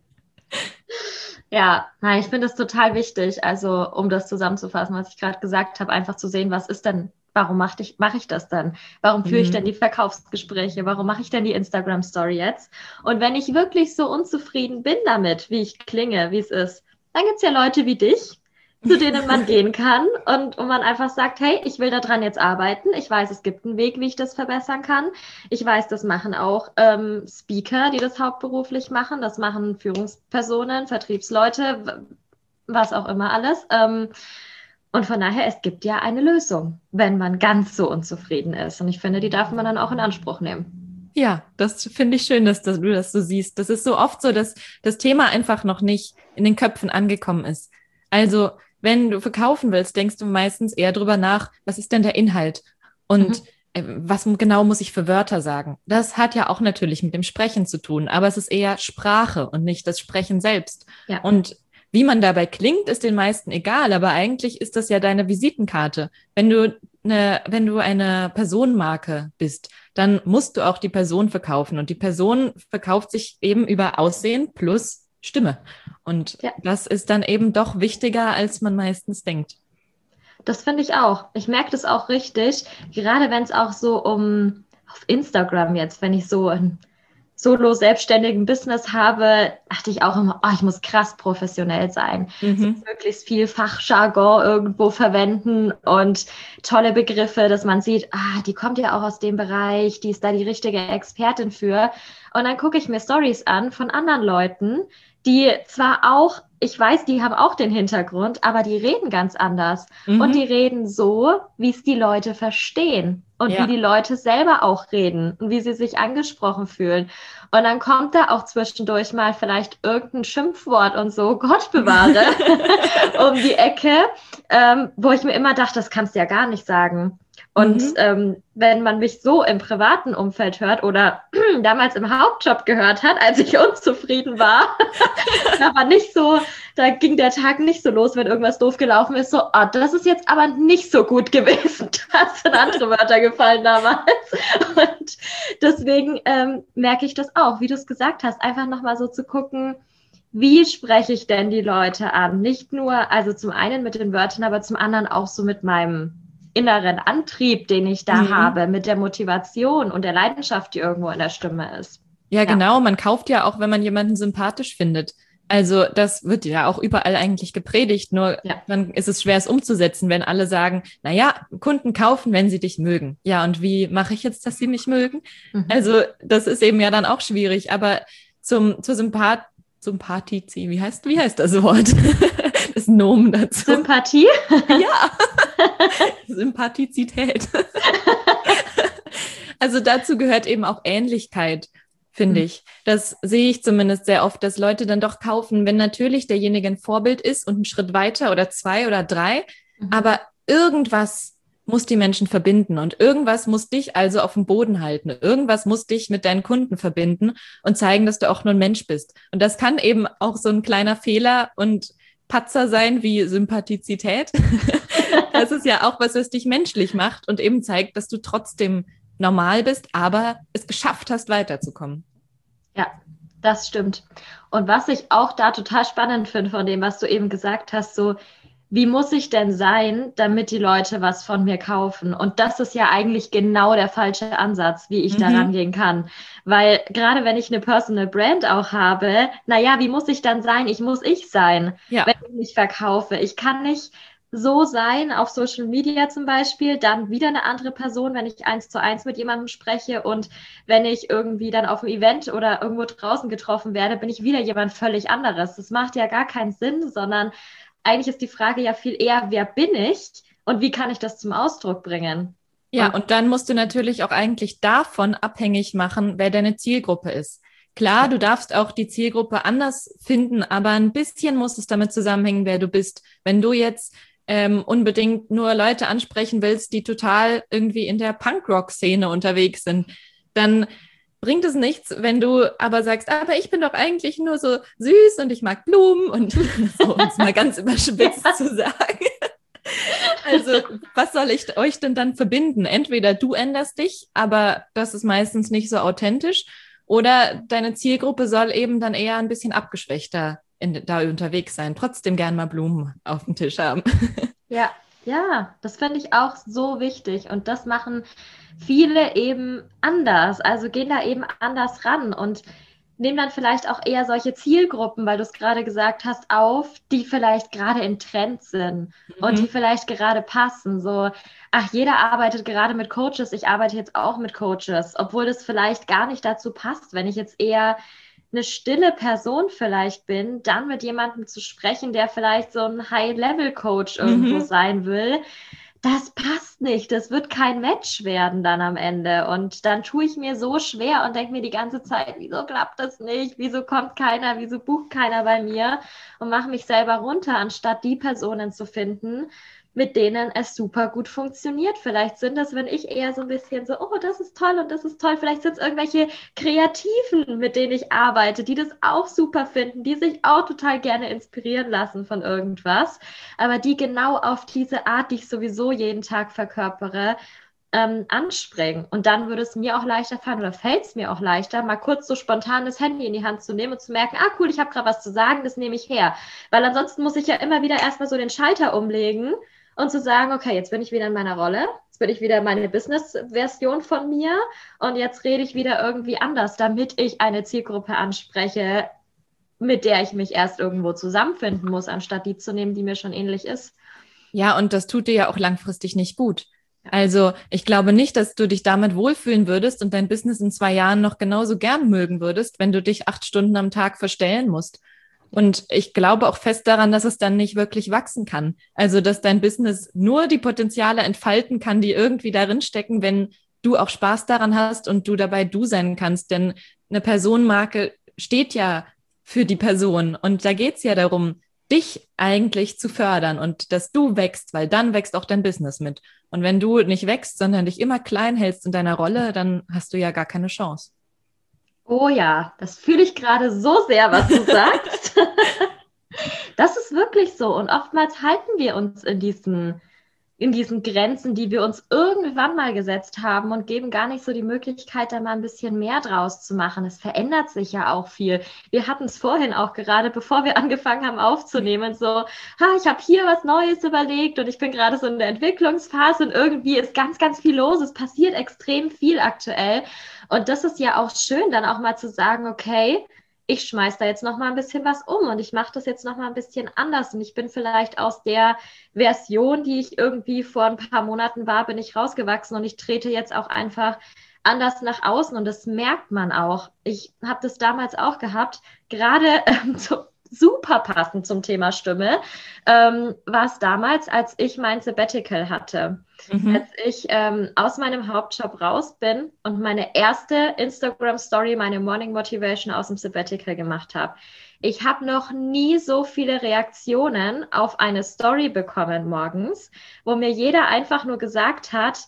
Speaker 3: Ja, nein, ich finde es total wichtig, also um das zusammenzufassen, was ich gerade gesagt habe, einfach zu sehen, was ist denn, warum mache ich, mach ich das denn? Warum führe ich denn die Verkaufsgespräche? Warum mache ich denn die Instagram-Story jetzt? Und wenn ich wirklich so unzufrieden bin damit, wie ich klinge, wie es ist, dann gibt es ja Leute wie dich, zu denen man gehen kann und wo man einfach sagt, hey, ich will daran jetzt arbeiten. Ich weiß, es gibt einen Weg, wie ich das verbessern kann. Ich weiß, das machen auch ähm, Speaker, die das hauptberuflich machen. Das machen Führungspersonen, Vertriebsleute, was auch immer alles. Ähm, und von daher, es gibt ja eine Lösung, wenn man ganz so unzufrieden ist. Und ich finde, die darf man dann auch in Anspruch nehmen.
Speaker 2: Ja, das finde ich schön, dass, dass du das so siehst. Das ist so oft so, dass das Thema einfach noch nicht in den Köpfen angekommen ist. Also wenn du verkaufen willst, denkst du meistens eher drüber nach, was ist denn der Inhalt und mhm. was genau muss ich für Wörter sagen. Das hat ja auch natürlich mit dem Sprechen zu tun, aber es ist eher Sprache und nicht das Sprechen selbst. Ja. Und wie man dabei klingt, ist den meisten egal, aber eigentlich ist das ja deine Visitenkarte. Wenn du eine, wenn du eine Personenmarke bist, dann musst du auch die Person verkaufen und die Person verkauft sich eben über Aussehen plus Stimme. Und ja. das ist dann eben doch wichtiger, als man meistens denkt.
Speaker 3: Das finde ich auch. Ich merke das auch richtig, gerade wenn es auch so um auf Instagram jetzt, wenn ich so ein solo-selbstständigen Business habe, dachte ich auch immer, oh, ich muss krass professionell sein. Mhm. So möglichst viel Fachjargon irgendwo verwenden und tolle Begriffe, dass man sieht, ah, die kommt ja auch aus dem Bereich, die ist da die richtige Expertin für. Und dann gucke ich mir Stories an von anderen Leuten, die zwar auch, ich weiß, die haben auch den Hintergrund, aber die reden ganz anders. Mhm. Und die reden so, wie es die Leute verstehen und ja. wie die Leute selber auch reden und wie sie sich angesprochen fühlen. Und dann kommt da auch zwischendurch mal vielleicht irgendein Schimpfwort und so, Gott bewahre, um die Ecke, ähm, wo ich mir immer dachte, das kannst du ja gar nicht sagen. Und mhm. ähm, wenn man mich so im privaten Umfeld hört oder damals im Hauptjob gehört hat, als ich unzufrieden war, da war nicht so, da ging der Tag nicht so los, wenn irgendwas doof gelaufen ist, so, oh, das ist jetzt aber nicht so gut gewesen. Da sind andere Wörter gefallen damals. Und deswegen ähm, merke ich das auch, wie du es gesagt hast, einfach nochmal so zu gucken, wie spreche ich denn die Leute an? Nicht nur, also zum einen mit den Wörtern, aber zum anderen auch so mit meinem inneren Antrieb, den ich da mhm. habe, mit der Motivation und der Leidenschaft, die irgendwo in der Stimme ist.
Speaker 2: Ja, ja, genau. Man kauft ja auch, wenn man jemanden sympathisch findet. Also das wird ja auch überall eigentlich gepredigt, nur ja. dann ist es schwer, es umzusetzen, wenn alle sagen, na ja, Kunden kaufen, wenn sie dich mögen. Ja, und wie mache ich jetzt, dass sie mich mögen? Mhm. Also das ist eben ja dann auch schwierig, aber zum zur Sympath Sympathizi, wie heißt, wie heißt das Wort? Das Nomen dazu.
Speaker 3: Sympathie?
Speaker 2: Ja. Sympathizität. Also dazu gehört eben auch Ähnlichkeit, finde mhm. ich. Das sehe ich zumindest sehr oft, dass Leute dann doch kaufen, wenn natürlich derjenige ein Vorbild ist und einen Schritt weiter oder zwei oder drei, mhm. aber irgendwas muss die Menschen verbinden und irgendwas muss dich also auf dem Boden halten. Irgendwas muss dich mit deinen Kunden verbinden und zeigen, dass du auch nur ein Mensch bist. Und das kann eben auch so ein kleiner Fehler und Patzer sein wie Sympathizität. Das ist ja auch was, was dich menschlich macht und eben zeigt, dass du trotzdem normal bist, aber es geschafft hast, weiterzukommen.
Speaker 3: Ja, das stimmt. Und was ich auch da total spannend finde von dem, was du eben gesagt hast, so, wie muss ich denn sein, damit die Leute was von mir kaufen? Und das ist ja eigentlich genau der falsche Ansatz, wie ich mhm. da rangehen kann. Weil gerade wenn ich eine Personal Brand auch habe, naja, wie muss ich dann sein? Ich muss ich sein, ja. wenn ich mich verkaufe. Ich kann nicht so sein auf Social Media zum Beispiel, dann wieder eine andere Person, wenn ich eins zu eins mit jemandem spreche und wenn ich irgendwie dann auf einem Event oder irgendwo draußen getroffen werde, bin ich wieder jemand völlig anderes. Das macht ja gar keinen Sinn, sondern eigentlich ist die Frage ja viel eher, wer bin ich und wie kann ich das zum Ausdruck bringen?
Speaker 2: Ja, und dann musst du natürlich auch eigentlich davon abhängig machen, wer deine Zielgruppe ist. Klar, du darfst auch die Zielgruppe anders finden, aber ein bisschen muss es damit zusammenhängen, wer du bist. Wenn du jetzt ähm, unbedingt nur Leute ansprechen willst, die total irgendwie in der Punkrock-Szene unterwegs sind, dann bringt es nichts, wenn du aber sagst, aber ich bin doch eigentlich nur so süß und ich mag Blumen und so, um es mal ganz überspitzt ja. zu sagen. Also, was soll ich euch denn dann verbinden? Entweder du änderst dich, aber das ist meistens nicht so authentisch, oder deine Zielgruppe soll eben dann eher ein bisschen abgeschwächter in, da unterwegs sein, trotzdem gern mal Blumen auf dem Tisch haben.
Speaker 3: Ja, ja, das finde ich auch so wichtig und das machen viele eben anders, also gehen da eben anders ran und nehmen dann vielleicht auch eher solche Zielgruppen, weil du es gerade gesagt hast, auf, die vielleicht gerade in Trend sind mhm. und die vielleicht gerade passen. So, ach, jeder arbeitet gerade mit Coaches, ich arbeite jetzt auch mit Coaches, obwohl das vielleicht gar nicht dazu passt, wenn ich jetzt eher eine stille Person vielleicht bin, dann mit jemandem zu sprechen, der vielleicht so ein High-Level-Coach irgendwo mhm. sein will, das passt nicht. Das wird kein Match werden dann am Ende. Und dann tue ich mir so schwer und denke mir die ganze Zeit, wieso klappt das nicht? Wieso kommt keiner? Wieso bucht keiner bei mir? Und mache mich selber runter, anstatt die Personen zu finden, mit denen es super gut funktioniert. Vielleicht sind das, wenn ich eher so ein bisschen so, oh, das ist toll und das ist toll. Vielleicht sind es irgendwelche Kreativen, mit denen ich arbeite, die das auch super finden, die sich auch total gerne inspirieren lassen von irgendwas, aber die genau auf diese Art, die ich sowieso jeden Tag verkörpere, ähm, anspringen. Und dann würde es mir auch leichter fallen oder fällt es mir auch leichter, mal kurz so spontan das Handy in die Hand zu nehmen und zu merken, ah cool, ich habe gerade was zu sagen, das nehme ich her. Weil ansonsten muss ich ja immer wieder erstmal so den Schalter umlegen und zu sagen, okay, jetzt bin ich wieder in meiner Rolle, jetzt bin ich wieder meine Business-Version von mir und jetzt rede ich wieder irgendwie anders, damit ich eine Zielgruppe anspreche, mit der ich mich erst irgendwo zusammenfinden muss, anstatt die zu nehmen, die mir schon ähnlich ist.
Speaker 2: Ja, und das tut dir ja auch langfristig nicht gut. Also ich glaube nicht, dass du dich damit wohlfühlen würdest und dein Business in zwei Jahren noch genauso gern mögen würdest, wenn du dich acht Stunden am Tag verstellen musst. Und ich glaube auch fest daran, dass es dann nicht wirklich wachsen kann. Also, dass dein Business nur die Potenziale entfalten kann, die irgendwie darin stecken, wenn du auch Spaß daran hast und du dabei du sein kannst. Denn eine Personenmarke steht ja für die Person. Und da geht's ja darum, dich eigentlich zu fördern und dass du wächst, weil dann wächst auch dein Business mit. Und wenn du nicht wächst, sondern dich immer klein hältst in deiner Rolle, dann hast du ja gar keine Chance.
Speaker 3: Oh ja, das fühle ich gerade so sehr, was du sagst. Das ist wirklich so. Und oftmals halten wir uns in diesen, in diesen Grenzen, die wir uns irgendwann mal gesetzt haben und geben gar nicht so die Möglichkeit, da mal ein bisschen mehr draus zu machen. Es verändert sich ja auch viel. Wir hatten es vorhin auch gerade, bevor wir angefangen haben aufzunehmen, so, ha, ich habe hier was Neues überlegt und ich bin gerade so in der Entwicklungsphase und irgendwie ist ganz, ganz viel los. Es passiert extrem viel aktuell. Und das ist ja auch schön, dann auch mal zu sagen, okay, ich schmeiß da jetzt noch mal ein bisschen was um und ich mache das jetzt noch mal ein bisschen anders und ich bin vielleicht aus der Version, die ich irgendwie vor ein paar Monaten war, bin ich rausgewachsen und ich trete jetzt auch einfach anders nach außen und das merkt man auch. Ich habe das damals auch gehabt, gerade ähm, so super passend zum Thema Stimme, ähm, war es damals, als ich mein Sabbatical hatte. Mhm. Als ich ähm, aus meinem Hauptjob raus bin und meine erste Instagram-Story, meine Morning Motivation aus dem Sabbatical gemacht habe. Ich habe noch nie so viele Reaktionen auf eine Story bekommen morgens, wo mir jeder einfach nur gesagt hat,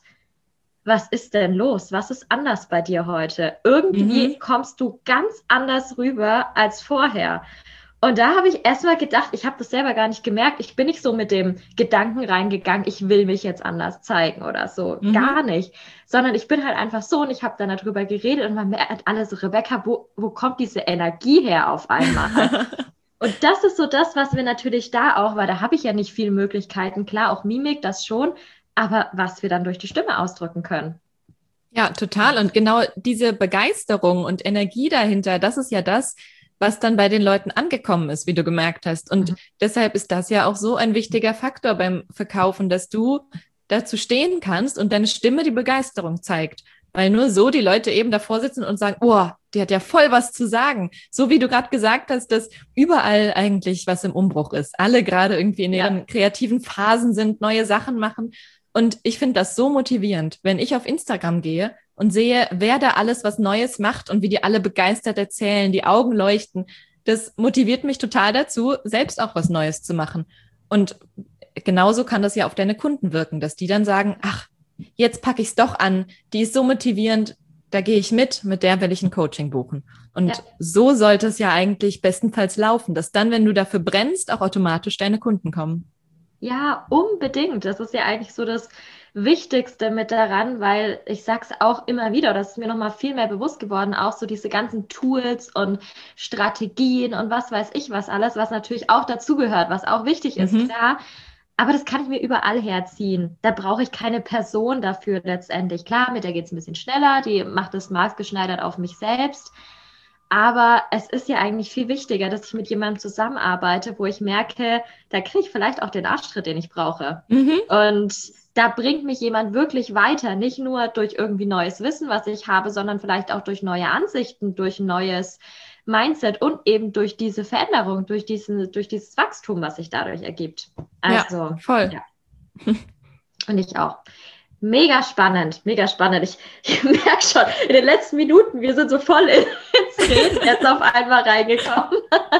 Speaker 3: was ist denn los? Was ist anders bei dir heute? Irgendwie mhm. kommst du ganz anders rüber als vorher. Und da habe ich erstmal gedacht, ich habe das selber gar nicht gemerkt. Ich bin nicht so mit dem Gedanken reingegangen, ich will mich jetzt anders zeigen oder so. Mhm. Gar nicht. Sondern ich bin halt einfach so und ich habe dann darüber geredet und man merkt alle so, Rebecca, wo, wo kommt diese Energie her auf einmal? Und das ist so das, was wir natürlich da auch, weil da habe ich ja nicht viele Möglichkeiten. Klar, auch Mimik, das schon. Aber was wir dann durch die Stimme ausdrücken können.
Speaker 2: Ja, total. Und genau diese Begeisterung und Energie dahinter, das ist ja das, was dann bei den Leuten angekommen ist, wie du gemerkt hast. Und mhm. deshalb ist das ja auch so ein wichtiger Faktor beim Verkaufen, dass du dazu stehen kannst und deine Stimme die Begeisterung zeigt. Weil nur so die Leute eben davor sitzen und sagen, oh, die hat ja voll was zu sagen. So wie du gerade gesagt hast, dass überall eigentlich was im Umbruch ist. Alle gerade irgendwie in ihren ja. kreativen Phasen sind, neue Sachen machen. Und ich finde das so motivierend, wenn ich auf Instagram gehe und sehe, wer da alles was Neues macht und wie die alle begeistert erzählen, die Augen leuchten. Das motiviert mich total dazu, selbst auch was Neues zu machen. Und genauso kann das ja auf deine Kunden wirken, dass die dann sagen, ach, jetzt packe ich es doch an, die ist so motivierend, da gehe ich mit, mit der will ich ein Coaching buchen. Und ja. so sollte es ja eigentlich bestenfalls laufen, dass dann, wenn du dafür brennst, auch automatisch deine Kunden kommen.
Speaker 3: Ja, unbedingt. Das ist ja eigentlich so das Wichtigste mit daran, weil ich sag's auch immer wieder, das ist mir nochmal viel mehr bewusst geworden, auch so diese ganzen Tools und Strategien und was weiß ich was alles, was natürlich auch dazugehört, was auch wichtig ist, mhm. klar. Aber das kann ich mir überall herziehen. Da brauche ich keine Person dafür letztendlich. Klar, mit der geht's ein bisschen schneller, die macht es maßgeschneidert auf mich selbst. Aber es ist ja eigentlich viel wichtiger, dass ich mit jemandem zusammenarbeite, wo ich merke, da kriege ich vielleicht auch den Arschtritt, den ich brauche. Mhm. Und da bringt mich jemand wirklich weiter, nicht nur durch irgendwie neues Wissen, was ich habe, sondern vielleicht auch durch neue Ansichten, durch ein neues Mindset und eben durch diese Veränderung, durch, diesen, durch dieses Wachstum, was sich dadurch ergibt. Also,
Speaker 2: ja, voll.
Speaker 3: Ja. Und ich auch. Mega spannend, mega spannend. Ich, ich merke schon, in den letzten Minuten, wir sind so voll ins Reden jetzt auf einmal reingekommen.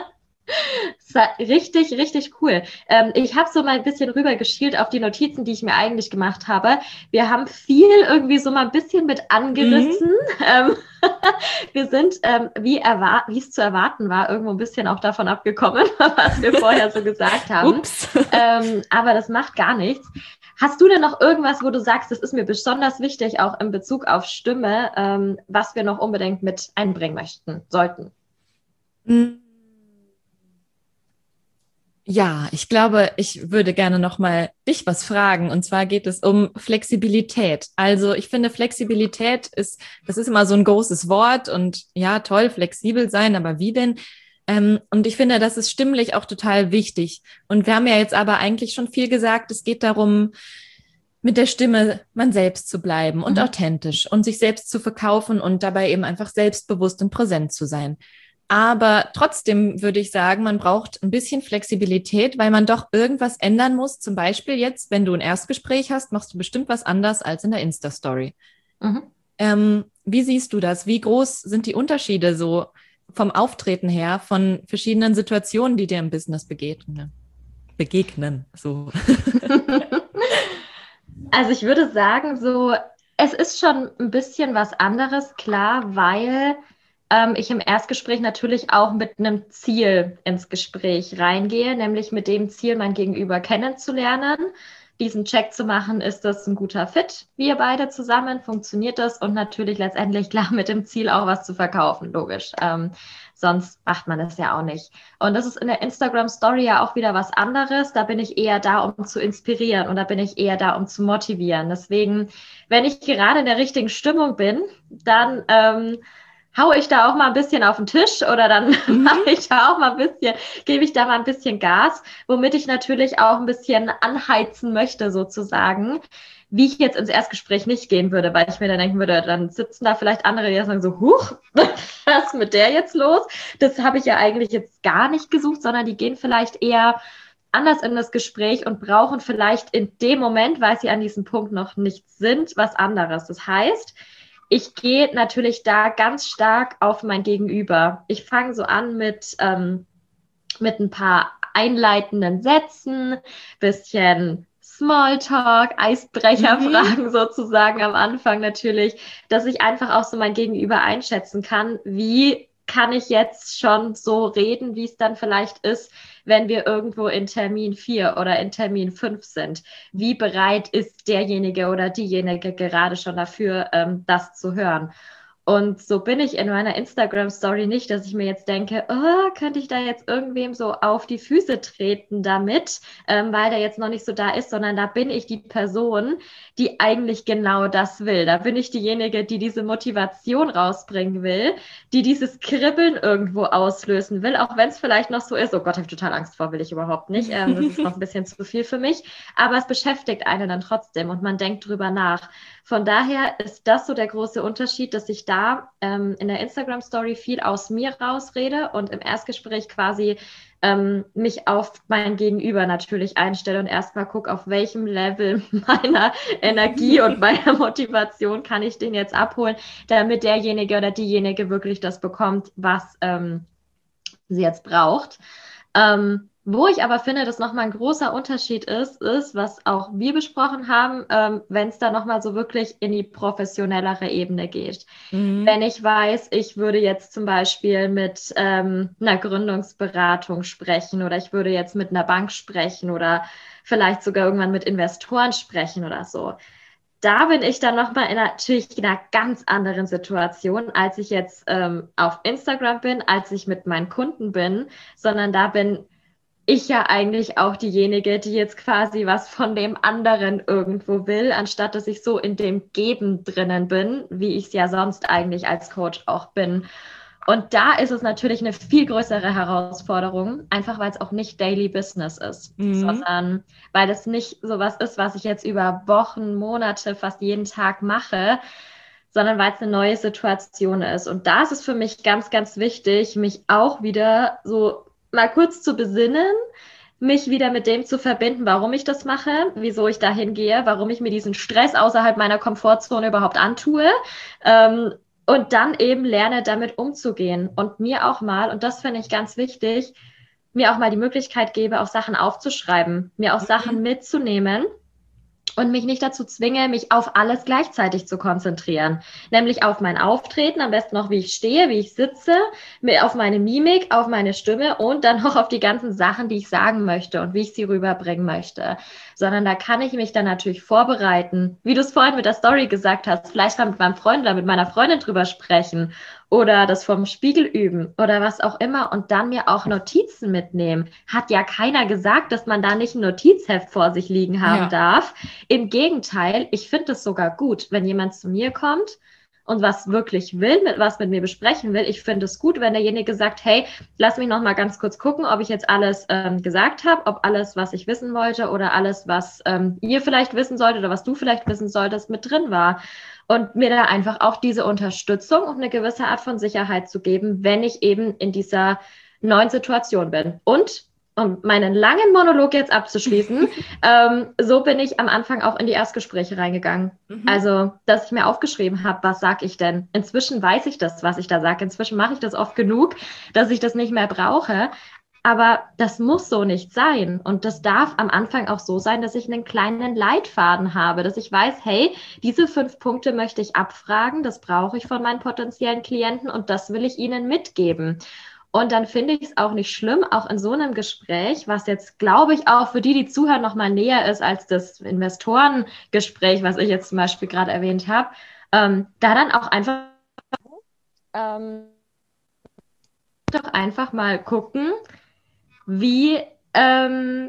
Speaker 3: Das war richtig, richtig cool. Ähm, ich habe so mal ein bisschen rüber geschielt auf die Notizen, die ich mir eigentlich gemacht habe. Wir haben viel irgendwie so mal ein bisschen mit angerissen. Mhm. Ähm, wir sind, ähm, wie erwar- wie es zu erwarten war, irgendwo ein bisschen auch davon abgekommen, was wir vorher so gesagt haben. Ups. Ähm, aber das macht gar nichts. Hast du denn noch irgendwas, wo du sagst, das ist mir besonders wichtig, auch in Bezug auf Stimme, ähm, was wir noch unbedingt mit einbringen möchten, sollten?
Speaker 2: Ja, ich glaube, ich würde gerne noch mal dich was fragen. Und zwar geht es um Flexibilität. Also ich finde, Flexibilität ist, das ist immer so ein großes Wort und ja, toll, flexibel sein, aber wie denn? Ähm, und ich finde, das ist stimmlich auch total wichtig. Und wir haben ja jetzt aber eigentlich schon viel gesagt. Es geht darum, mit der Stimme man selbst zu bleiben und mhm. authentisch und sich selbst zu verkaufen und dabei eben einfach selbstbewusst und präsent zu sein. Aber trotzdem würde ich sagen, man braucht ein bisschen Flexibilität, weil man doch irgendwas ändern muss. Zum Beispiel jetzt, wenn du ein Erstgespräch hast, machst du bestimmt was anders als in der Insta-Story. Mhm. Ähm, wie siehst du das? Wie groß sind die Unterschiede so vom Auftreten her von verschiedenen Situationen, die dir im Business begegnen? Begegnen, so.
Speaker 3: Also ich würde sagen, so, es ist schon ein bisschen was anderes, klar, weil ähm, ich im Erstgespräch natürlich auch mit einem Ziel ins Gespräch reingehe, nämlich mit dem Ziel, mein Gegenüber kennenzulernen, diesen Check zu machen, ist das ein guter Fit, wir beide zusammen, funktioniert das und natürlich letztendlich klar mit dem Ziel auch was zu verkaufen, logisch. Ähm, sonst macht man das ja auch nicht. Und das ist in der Instagram-Story ja auch wieder was anderes. Da bin ich eher da, um zu inspirieren und da bin ich eher da, um zu motivieren. Deswegen, wenn ich gerade in der richtigen Stimmung bin, dann ähm, haue ich da auch mal ein bisschen auf den Tisch oder dann mhm. mache ich da auch mal ein bisschen, gebe ich da mal ein bisschen Gas, womit ich natürlich auch ein bisschen anheizen möchte sozusagen, wie ich jetzt ins Erstgespräch nicht gehen würde, weil ich mir dann denken würde, dann sitzen da vielleicht andere, die sagen so, huch, was ist mit der jetzt los? Das habe ich ja eigentlich jetzt gar nicht gesucht, sondern die gehen vielleicht eher anders in das Gespräch und brauchen vielleicht in dem Moment, weil sie an diesem Punkt noch nicht sind, was anderes. Das heißt, ich gehe natürlich da ganz stark auf mein Gegenüber. Ich fange so an mit, ähm, mit ein paar einleitenden Sätzen, bisschen Smalltalk, Eisbrecherfragen mhm. sozusagen am Anfang natürlich, dass ich einfach auch so mein Gegenüber einschätzen kann, wie kann ich jetzt schon so reden, wie es dann vielleicht ist, wenn wir irgendwo in Termin vier oder in Termin fünf sind. Wie bereit ist derjenige oder diejenige gerade schon dafür, ähm, das zu hören? Und so bin ich in meiner Instagram-Story nicht, dass ich mir jetzt denke, oh, könnte ich da jetzt irgendwem so auf die Füße treten damit, ähm, weil der jetzt noch nicht so da ist, sondern da bin ich die Person, die eigentlich genau das will. Da bin ich diejenige, die diese Motivation rausbringen will, die dieses Kribbeln irgendwo auslösen will, auch wenn es vielleicht noch so ist, oh Gott, habe ich total Angst vor, will ich überhaupt nicht. Ähm, das ist noch ein bisschen zu viel für mich, aber es beschäftigt einen dann trotzdem und man denkt drüber nach. Von daher ist das so der große Unterschied, dass ich da ähm, in der Instagram-Story viel aus mir rausrede und im Erstgespräch quasi ähm, mich auf mein Gegenüber natürlich einstelle und erstmal gucke, auf welchem Level meiner Energie und meiner Motivation kann ich den jetzt abholen, damit derjenige oder diejenige wirklich das bekommt, was ähm, sie jetzt braucht. Ähm, Wo ich aber finde, dass nochmal ein großer Unterschied ist, ist, was auch wir besprochen haben, ähm, wenn es da nochmal so wirklich in die professionellere Ebene geht. Mhm. Wenn ich weiß, ich würde jetzt zum Beispiel mit ähm, einer Gründungsberatung sprechen oder ich würde jetzt mit einer Bank sprechen oder vielleicht sogar irgendwann mit Investoren sprechen oder so. Da bin ich dann nochmal in natürlich in einer ganz anderen Situation, als ich jetzt ähm, auf Instagram bin, als ich mit meinen Kunden bin, sondern da bin ich ja eigentlich auch diejenige, die jetzt quasi was von dem anderen irgendwo will, anstatt dass ich so in dem Geben drinnen bin, wie ich es ja sonst eigentlich als Coach auch bin. Und da ist es natürlich eine viel größere Herausforderung, einfach weil es auch nicht Daily Business ist, mhm. sondern weil es nicht sowas ist, was ich jetzt über Wochen, Monate, fast jeden Tag mache, sondern weil es eine neue Situation ist. Und da ist es für mich ganz, ganz wichtig, mich auch wieder so mal kurz zu besinnen, mich wieder mit dem zu verbinden, warum ich das mache, wieso ich dahin gehe, warum ich mir diesen Stress außerhalb meiner Komfortzone überhaupt antue ähm, und dann eben lerne, damit umzugehen und mir auch mal, und das finde ich ganz wichtig, mir auch mal die Möglichkeit gebe, auch Sachen aufzuschreiben, mir auch mhm. Sachen mitzunehmen und mich nicht dazu zwinge, mich auf alles gleichzeitig zu konzentrieren. Nämlich auf mein Auftreten, am besten noch, wie ich stehe, wie ich sitze, auf meine Mimik, auf meine Stimme und dann noch auf die ganzen Sachen, die ich sagen möchte und wie ich sie rüberbringen möchte. Sondern da kann ich mich dann natürlich vorbereiten, wie du es vorhin mit der Story gesagt hast, vielleicht mal mit meinem Freund oder mit meiner Freundin drüber sprechen oder das vom Spiegel üben oder was auch immer und dann mir auch Notizen mitnehmen. Hat ja keiner gesagt, dass man da nicht ein Notizheft vor sich liegen haben ja. darf. Im Gegenteil, ich finde es sogar gut, wenn jemand zu mir kommt und was wirklich will, mit was mit mir besprechen will. Ich finde es gut, wenn derjenige sagt, hey, lass mich noch mal ganz kurz gucken, ob ich jetzt alles ähm, gesagt habe, ob alles, was ich wissen wollte oder alles, was ähm, ihr vielleicht wissen solltet oder was du vielleicht wissen solltest, mit drin war. Und mir da einfach auch diese Unterstützung und eine gewisse Art von Sicherheit zu geben, wenn ich eben in dieser neuen Situation bin. Und um meinen langen Monolog jetzt abzuschließen, ähm, so bin ich am Anfang auch in die Erstgespräche reingegangen. Mhm. Also, dass ich mir aufgeschrieben habe, was sage ich denn? Inzwischen weiß ich das, was ich da sage. Inzwischen mache ich das oft genug, dass ich das nicht mehr brauche. Aber das muss so nicht sein. Und das darf am Anfang auch so sein, dass ich einen kleinen Leitfaden habe, dass ich weiß, hey, diese fünf Punkte möchte ich abfragen, das brauche ich von meinen potenziellen Klienten und das will ich ihnen mitgeben. Und dann finde ich es auch nicht schlimm, auch in so einem Gespräch, was jetzt, glaube ich, auch für die, die zuhören, noch mal näher ist als das Investorengespräch, was ich jetzt zum Beispiel gerade erwähnt habe, ähm, da dann auch einfach, ähm, doch einfach mal gucken, wie, ähm,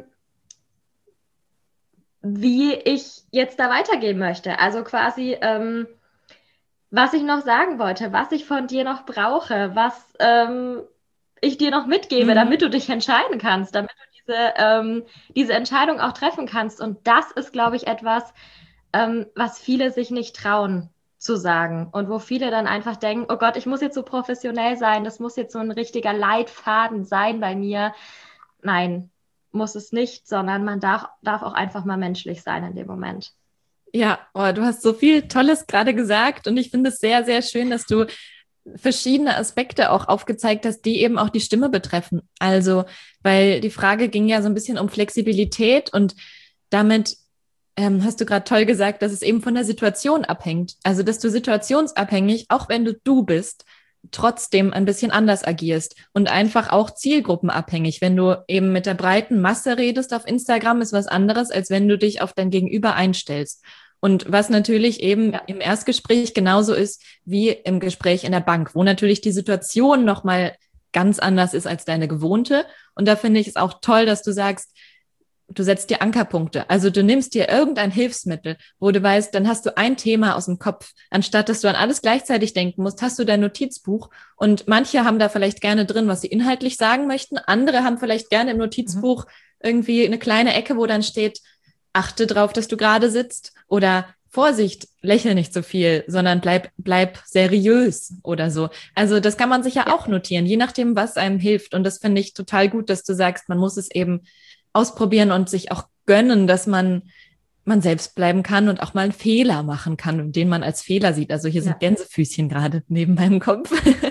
Speaker 3: wie ich jetzt da weitergehen möchte. Also quasi, ähm, was ich noch sagen wollte, was ich von dir noch brauche, was ähm, ich dir noch mitgebe, mhm. damit du dich entscheiden kannst, damit du diese, ähm, diese Entscheidung auch treffen kannst. Und das ist, glaube ich, etwas, ähm, was viele sich nicht trauen zu sagen und wo viele dann einfach denken, oh Gott, ich muss jetzt so professionell sein, das muss jetzt so ein richtiger Leitfaden sein bei mir. Nein, muss es nicht, sondern man darf, darf auch einfach mal menschlich sein in dem Moment.
Speaker 2: Ja, oh, du hast so viel Tolles gerade gesagt und ich finde es sehr, sehr schön, dass du verschiedene Aspekte auch aufgezeigt hast, die eben auch die Stimme betreffen. Also, weil die Frage ging ja so ein bisschen um Flexibilität und damit ähm, hast du gerade toll gesagt, dass es eben von der Situation abhängt. Also, dass du situationsabhängig, auch wenn du du bist, trotzdem ein bisschen anders agierst und einfach auch zielgruppenabhängig. Wenn du eben mit der breiten Masse redest auf Instagram, ist was anderes, als wenn du dich auf dein Gegenüber einstellst. Und was natürlich eben ja. im Erstgespräch genauso ist wie im Gespräch in der Bank, wo natürlich die Situation nochmal ganz anders ist als deine gewohnte. Und da finde ich es auch toll, dass du sagst, du setzt dir Ankerpunkte. Also du nimmst dir irgendein Hilfsmittel, wo du weißt, dann hast du ein Thema aus dem Kopf. Anstatt dass du an alles gleichzeitig denken musst, hast du dein Notizbuch. Und manche haben da vielleicht gerne drin, was sie inhaltlich sagen möchten. Andere haben vielleicht gerne im Notizbuch mhm. irgendwie eine kleine Ecke, wo dann steht, achte drauf, dass du gerade sitzt, oder Vorsicht, lächel nicht so viel, sondern bleib, bleib seriös oder so. Also das kann man sich ja, ja auch notieren, je nachdem, was einem hilft. Und das finde ich total gut, dass du sagst, man muss es eben ausprobieren und sich auch gönnen, dass man man selbst bleiben kann und auch mal einen Fehler machen kann, den man als Fehler sieht. Also hier ja. sind Gänsefüßchen gerade neben meinem Kopf.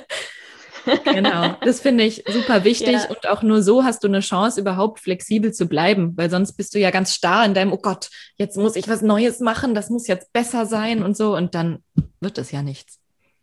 Speaker 2: Genau, das finde ich super wichtig ja. und auch nur so hast du eine Chance, überhaupt flexibel zu bleiben, weil sonst bist du ja ganz starr in deinem, oh Gott, jetzt muss ich was Neues machen, das muss jetzt besser sein und so, und dann wird es ja nichts.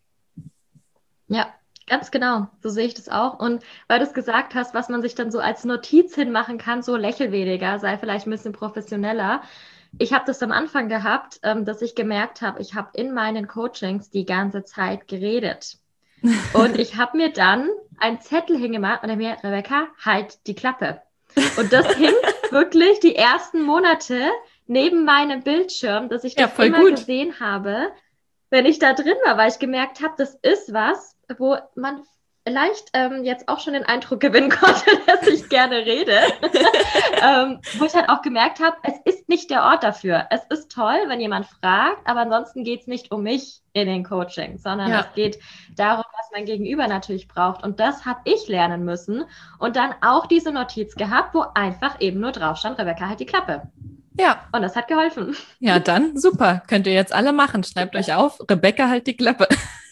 Speaker 3: Ja, ganz genau, so sehe ich das auch. Und weil du es gesagt hast, was man sich dann so als Notiz hinmachen kann, so lächel weniger, sei vielleicht ein bisschen professioneller. Ich habe das am Anfang gehabt, ähm, dass ich gemerkt habe, ich habe in meinen Coachings die ganze Zeit geredet. Und ich habe mir dann einen Zettel hingemacht und dann mir, Rebecca, halt die Klappe. Und das hing wirklich die ersten Monate neben meinem Bildschirm, dass ich das ja, immer gut. gesehen habe, wenn ich da drin war, weil ich gemerkt habe, das ist was, wo man vielleicht ähm, jetzt auch schon den Eindruck gewinnen konnte, dass ich gerne rede. ähm, wo ich halt auch gemerkt habe, es ist nicht der Ort dafür. Es ist toll, wenn jemand fragt, aber ansonsten geht es nicht um mich in den Coachings, sondern ja. es geht darum, was mein Gegenüber natürlich braucht. Und das habe ich lernen müssen. Und dann auch diese Notiz gehabt, wo einfach eben nur drauf stand, Rebecca, halt die Klappe.
Speaker 2: Ja.
Speaker 3: Und das hat geholfen.
Speaker 2: Ja, dann super. Könnt ihr jetzt alle machen. Schreibt euch auf, Rebecca, halt die Klappe.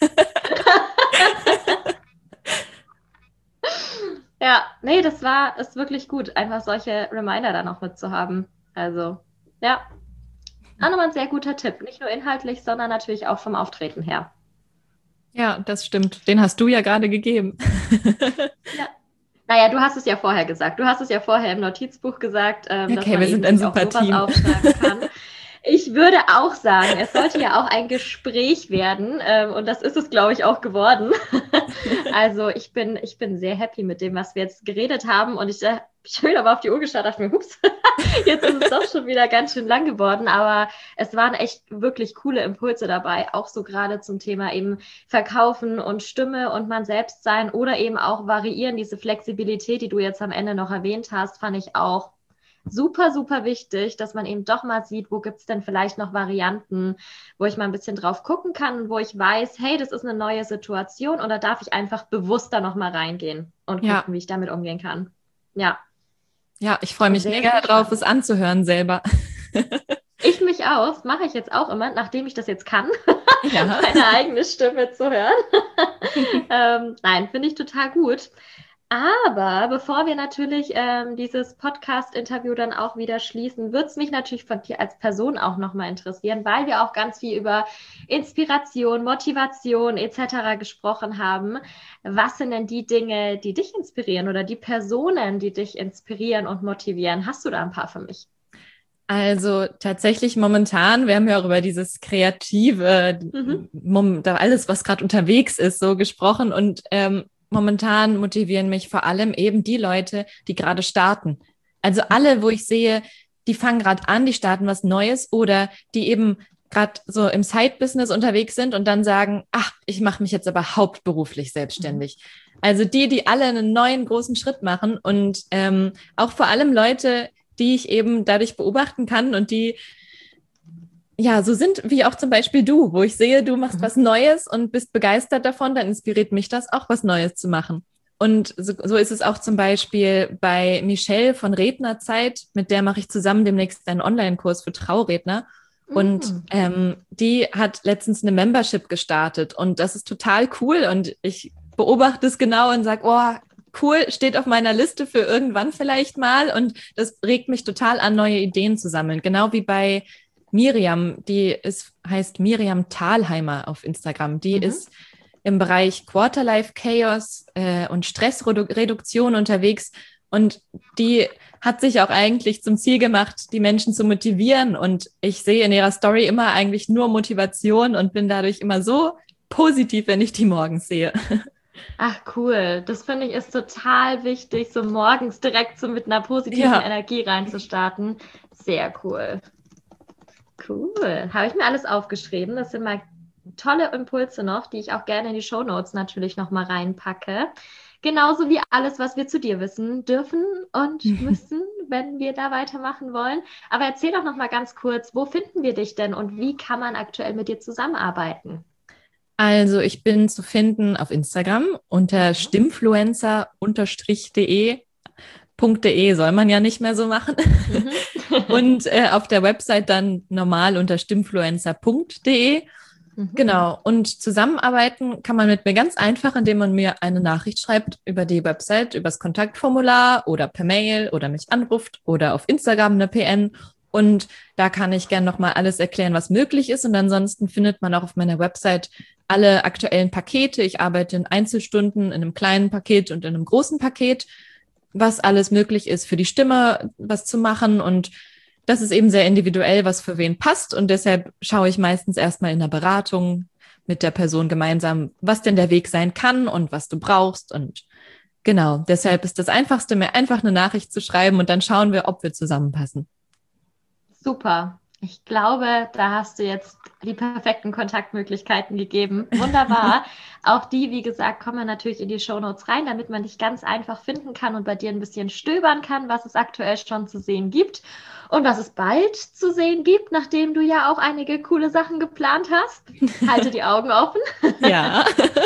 Speaker 3: Ja, nee, das war, ist wirklich gut, einfach solche Reminder dann auch mitzuhaben. Also, ja, auch nochmal ein sehr guter Tipp. Nicht nur inhaltlich, sondern natürlich auch vom Auftreten her.
Speaker 2: Ja, das stimmt. Den hast du ja gerade gegeben.
Speaker 3: Ja. Naja, du hast es ja vorher gesagt. Du hast es ja vorher im Notizbuch gesagt, ähm,
Speaker 2: okay, dass man wir sind ein super Team.
Speaker 3: Aufschreiben kann. Ich würde auch sagen, es sollte ja auch ein Gespräch werden, ähm, und das ist es, glaube ich, auch geworden. Also ich bin, ich bin sehr happy mit dem, was wir jetzt geredet haben, und ich äh, ich habe aber auf die Uhr geschaut, dachte mir, hups, jetzt ist es doch schon wieder ganz schön lang geworden, aber es waren echt wirklich coole Impulse dabei, auch so gerade zum Thema eben Verkaufen und Stimme und man selbst sein oder eben auch variieren, diese Flexibilität, die du jetzt am Ende noch erwähnt hast, fand ich auch super, super wichtig, dass man eben doch mal sieht, wo gibt's denn vielleicht noch Varianten, wo ich mal ein bisschen drauf gucken kann, wo ich weiß, hey, das ist eine neue Situation, und da darf ich einfach bewusster noch mal reingehen und gucken, ja. wie ich damit umgehen kann. Ja.
Speaker 2: Ja, ich freue mich mega drauf, es anzuhören selber.
Speaker 3: Ich mich auch, das mache ich jetzt auch immer, nachdem ich das jetzt kann, ja. meine eigene Stimme zu hören. ähm, nein, finde ich total gut. Aber bevor wir natürlich ähm, dieses Podcast-Interview dann auch wieder schließen, würde es mich natürlich von dir als Person auch nochmal interessieren, weil wir auch ganz viel über Inspiration, Motivation et cetera gesprochen haben. Was sind denn die Dinge, die dich inspirieren, oder die Personen, die dich inspirieren und motivieren? Hast du da ein paar für mich?
Speaker 2: Also tatsächlich momentan, wir haben ja auch über dieses Kreative, mhm. alles, was gerade unterwegs ist, so gesprochen, und ähm, momentan motivieren mich vor allem eben die Leute, die gerade starten. Also alle, wo ich sehe, die fangen gerade an, die starten was Neues, oder die eben gerade so im Side-Business unterwegs sind und dann sagen, ach, ich mache mich jetzt aber hauptberuflich selbstständig. Mhm. Also die, die alle einen neuen großen Schritt machen, und ähm, auch vor allem Leute, die ich eben dadurch beobachten kann und die ja so sind wie auch zum Beispiel du, wo ich sehe, du machst mhm. was Neues und bist begeistert davon, dann inspiriert mich das auch, was Neues zu machen. Und so, so ist es auch zum Beispiel bei Michelle von Rednerzeit, mit der mache ich zusammen demnächst einen Online-Kurs für Trauredner. Und mhm. ähm, die hat letztens eine Membership gestartet und das ist total cool und ich beobachte es genau und sage, oh, cool, steht auf meiner Liste für irgendwann vielleicht mal und das regt mich total an, neue Ideen zu sammeln. Genau wie bei Miriam, die ist, heißt Miriam Thalheimer auf Instagram. Die mhm. ist im Bereich Quarterlife Chaos äh, und Stressreduktion unterwegs und die hat sich auch eigentlich zum Ziel gemacht, die Menschen zu motivieren und ich sehe in ihrer Story immer eigentlich nur Motivation und bin dadurch immer so positiv, wenn ich die morgens sehe.
Speaker 3: Ach cool, das finde ich ist total wichtig, so morgens direkt so mit einer positiven ja. Energie reinzustarten. Sehr cool. Cool, habe ich mir alles aufgeschrieben. Das sind mal tolle Impulse noch, die ich auch gerne in die Shownotes natürlich nochmal reinpacke. Genauso wie alles, was wir zu dir wissen dürfen und müssen, wenn wir da weitermachen wollen. Aber erzähl doch nochmal ganz kurz, wo finden wir dich denn und wie kann man aktuell mit dir zusammenarbeiten?
Speaker 2: Also ich bin zu finden auf Instagram unter stimmfluencer-de. .de soll man ja nicht mehr so machen. Mhm. Und äh, auf der Website dann normal unter stimmfluencer punkt de. Mhm. Genau. Und zusammenarbeiten kann man mit mir ganz einfach, indem man mir eine Nachricht schreibt über die Website, über das Kontaktformular oder per Mail oder mich anruft oder auf Instagram eine P N. Und da kann ich gerne nochmal alles erklären, was möglich ist. Und ansonsten findet man auch auf meiner Website alle aktuellen Pakete. Ich arbeite in Einzelstunden, in einem kleinen Paket und in einem großen Paket, was alles möglich ist für die Stimme, was zu machen. Und das ist eben sehr individuell, was für wen passt. Und deshalb schaue ich meistens erstmal in der Beratung mit der Person gemeinsam, was denn der Weg sein kann und was du brauchst. Und genau, deshalb ist das Einfachste, mir einfach eine Nachricht zu schreiben und dann schauen wir, ob wir zusammenpassen.
Speaker 3: Super. Ich glaube, da hast du jetzt die perfekten Kontaktmöglichkeiten gegeben. Wunderbar. Auch die, wie gesagt, kommen natürlich in die Shownotes rein, damit man dich ganz einfach finden kann und bei dir ein bisschen stöbern kann, was es aktuell schon zu sehen gibt und was es bald zu sehen gibt, nachdem du ja auch einige coole Sachen geplant hast. Halte die Augen offen.
Speaker 2: Ja.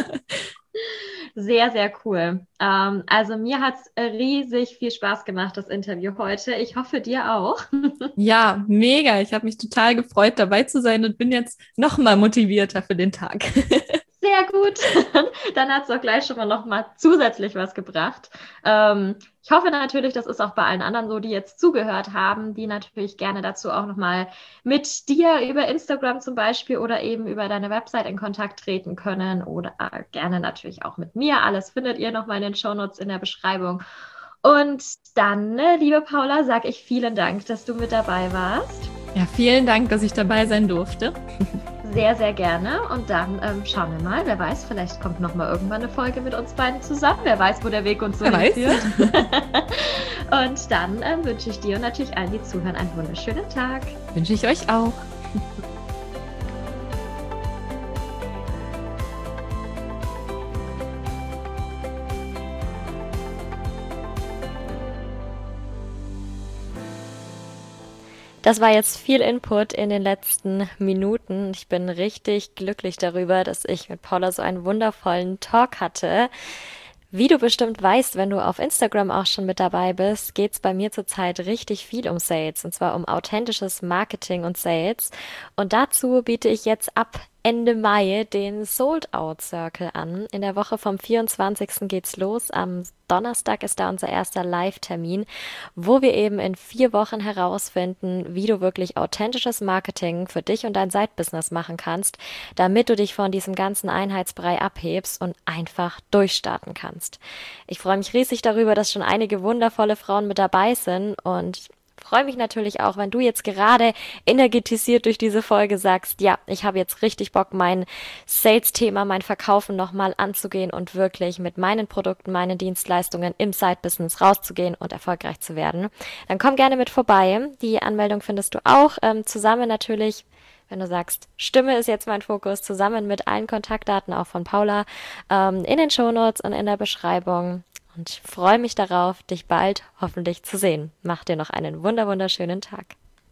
Speaker 3: Sehr, sehr cool. Ähm, also mir hat es riesig viel Spaß gemacht, das Interview heute. Ich hoffe, dir auch.
Speaker 2: Ja, mega. Ich habe mich total gefreut, dabei zu sein und bin jetzt noch mal motivierter für den Tag.
Speaker 3: Sehr gut. Dann hat es auch gleich schon mal noch mal zusätzlich was gebracht. Ähm, ich hoffe natürlich, das ist auch bei allen anderen so, die jetzt zugehört haben, die natürlich gerne dazu auch noch mal mit dir über Instagram zum Beispiel oder eben über deine Website in Kontakt treten können oder gerne natürlich auch mit mir. Alles findet ihr noch mal in den Shownotes in der Beschreibung. Und dann, liebe Paula, sage ich vielen Dank, dass du mit dabei warst.
Speaker 2: Ja, vielen Dank, dass ich dabei sein durfte.
Speaker 3: Sehr, sehr gerne. Und dann ähm, schauen wir mal, wer weiß, vielleicht kommt noch mal irgendwann eine Folge mit uns beiden zusammen. Wer weiß, wo der Weg uns so hinführt. Und dann ähm, wünsche ich dir und natürlich allen, die zuhören, einen wunderschönen Tag.
Speaker 2: Wünsche ich euch auch.
Speaker 1: Das war jetzt viel Input in den letzten Minuten. Ich bin richtig glücklich darüber, dass ich mit Paula so einen wundervollen Talk hatte. Wie du bestimmt weißt, wenn du auf Instagram auch schon mit dabei bist, geht's bei mir zurzeit richtig viel um Sales, und zwar um authentisches Marketing und Sales. Und dazu biete ich jetzt ab Ende Mai den Sold Out Circle an. In der Woche vom vierundzwanzigsten geht's los. Am Donnerstag ist da unser erster Live-Termin, wo wir eben in vier Wochen herausfinden, wie du wirklich authentisches Marketing für dich und dein Side-Business machen kannst, damit du dich von diesem ganzen Einheitsbrei abhebst und einfach durchstarten kannst. Ich freue mich riesig darüber, dass schon einige wundervolle Frauen mit dabei sind und freue mich natürlich auch, wenn du jetzt gerade energetisiert durch diese Folge sagst, ja, ich habe jetzt richtig Bock, mein Sales-Thema, mein Verkaufen nochmal anzugehen und wirklich mit meinen Produkten, meinen Dienstleistungen im Side-Business rauszugehen und erfolgreich zu werden. Dann komm gerne mit vorbei. Die Anmeldung findest du auch ähm, zusammen natürlich, wenn du sagst, Stimme ist jetzt mein Fokus, zusammen mit allen Kontaktdaten auch von Paula ähm, in den Shownotes und in der Beschreibung. Und freue mich darauf, dich bald hoffentlich zu sehen. Mach dir noch einen wunder wunderschönen Tag.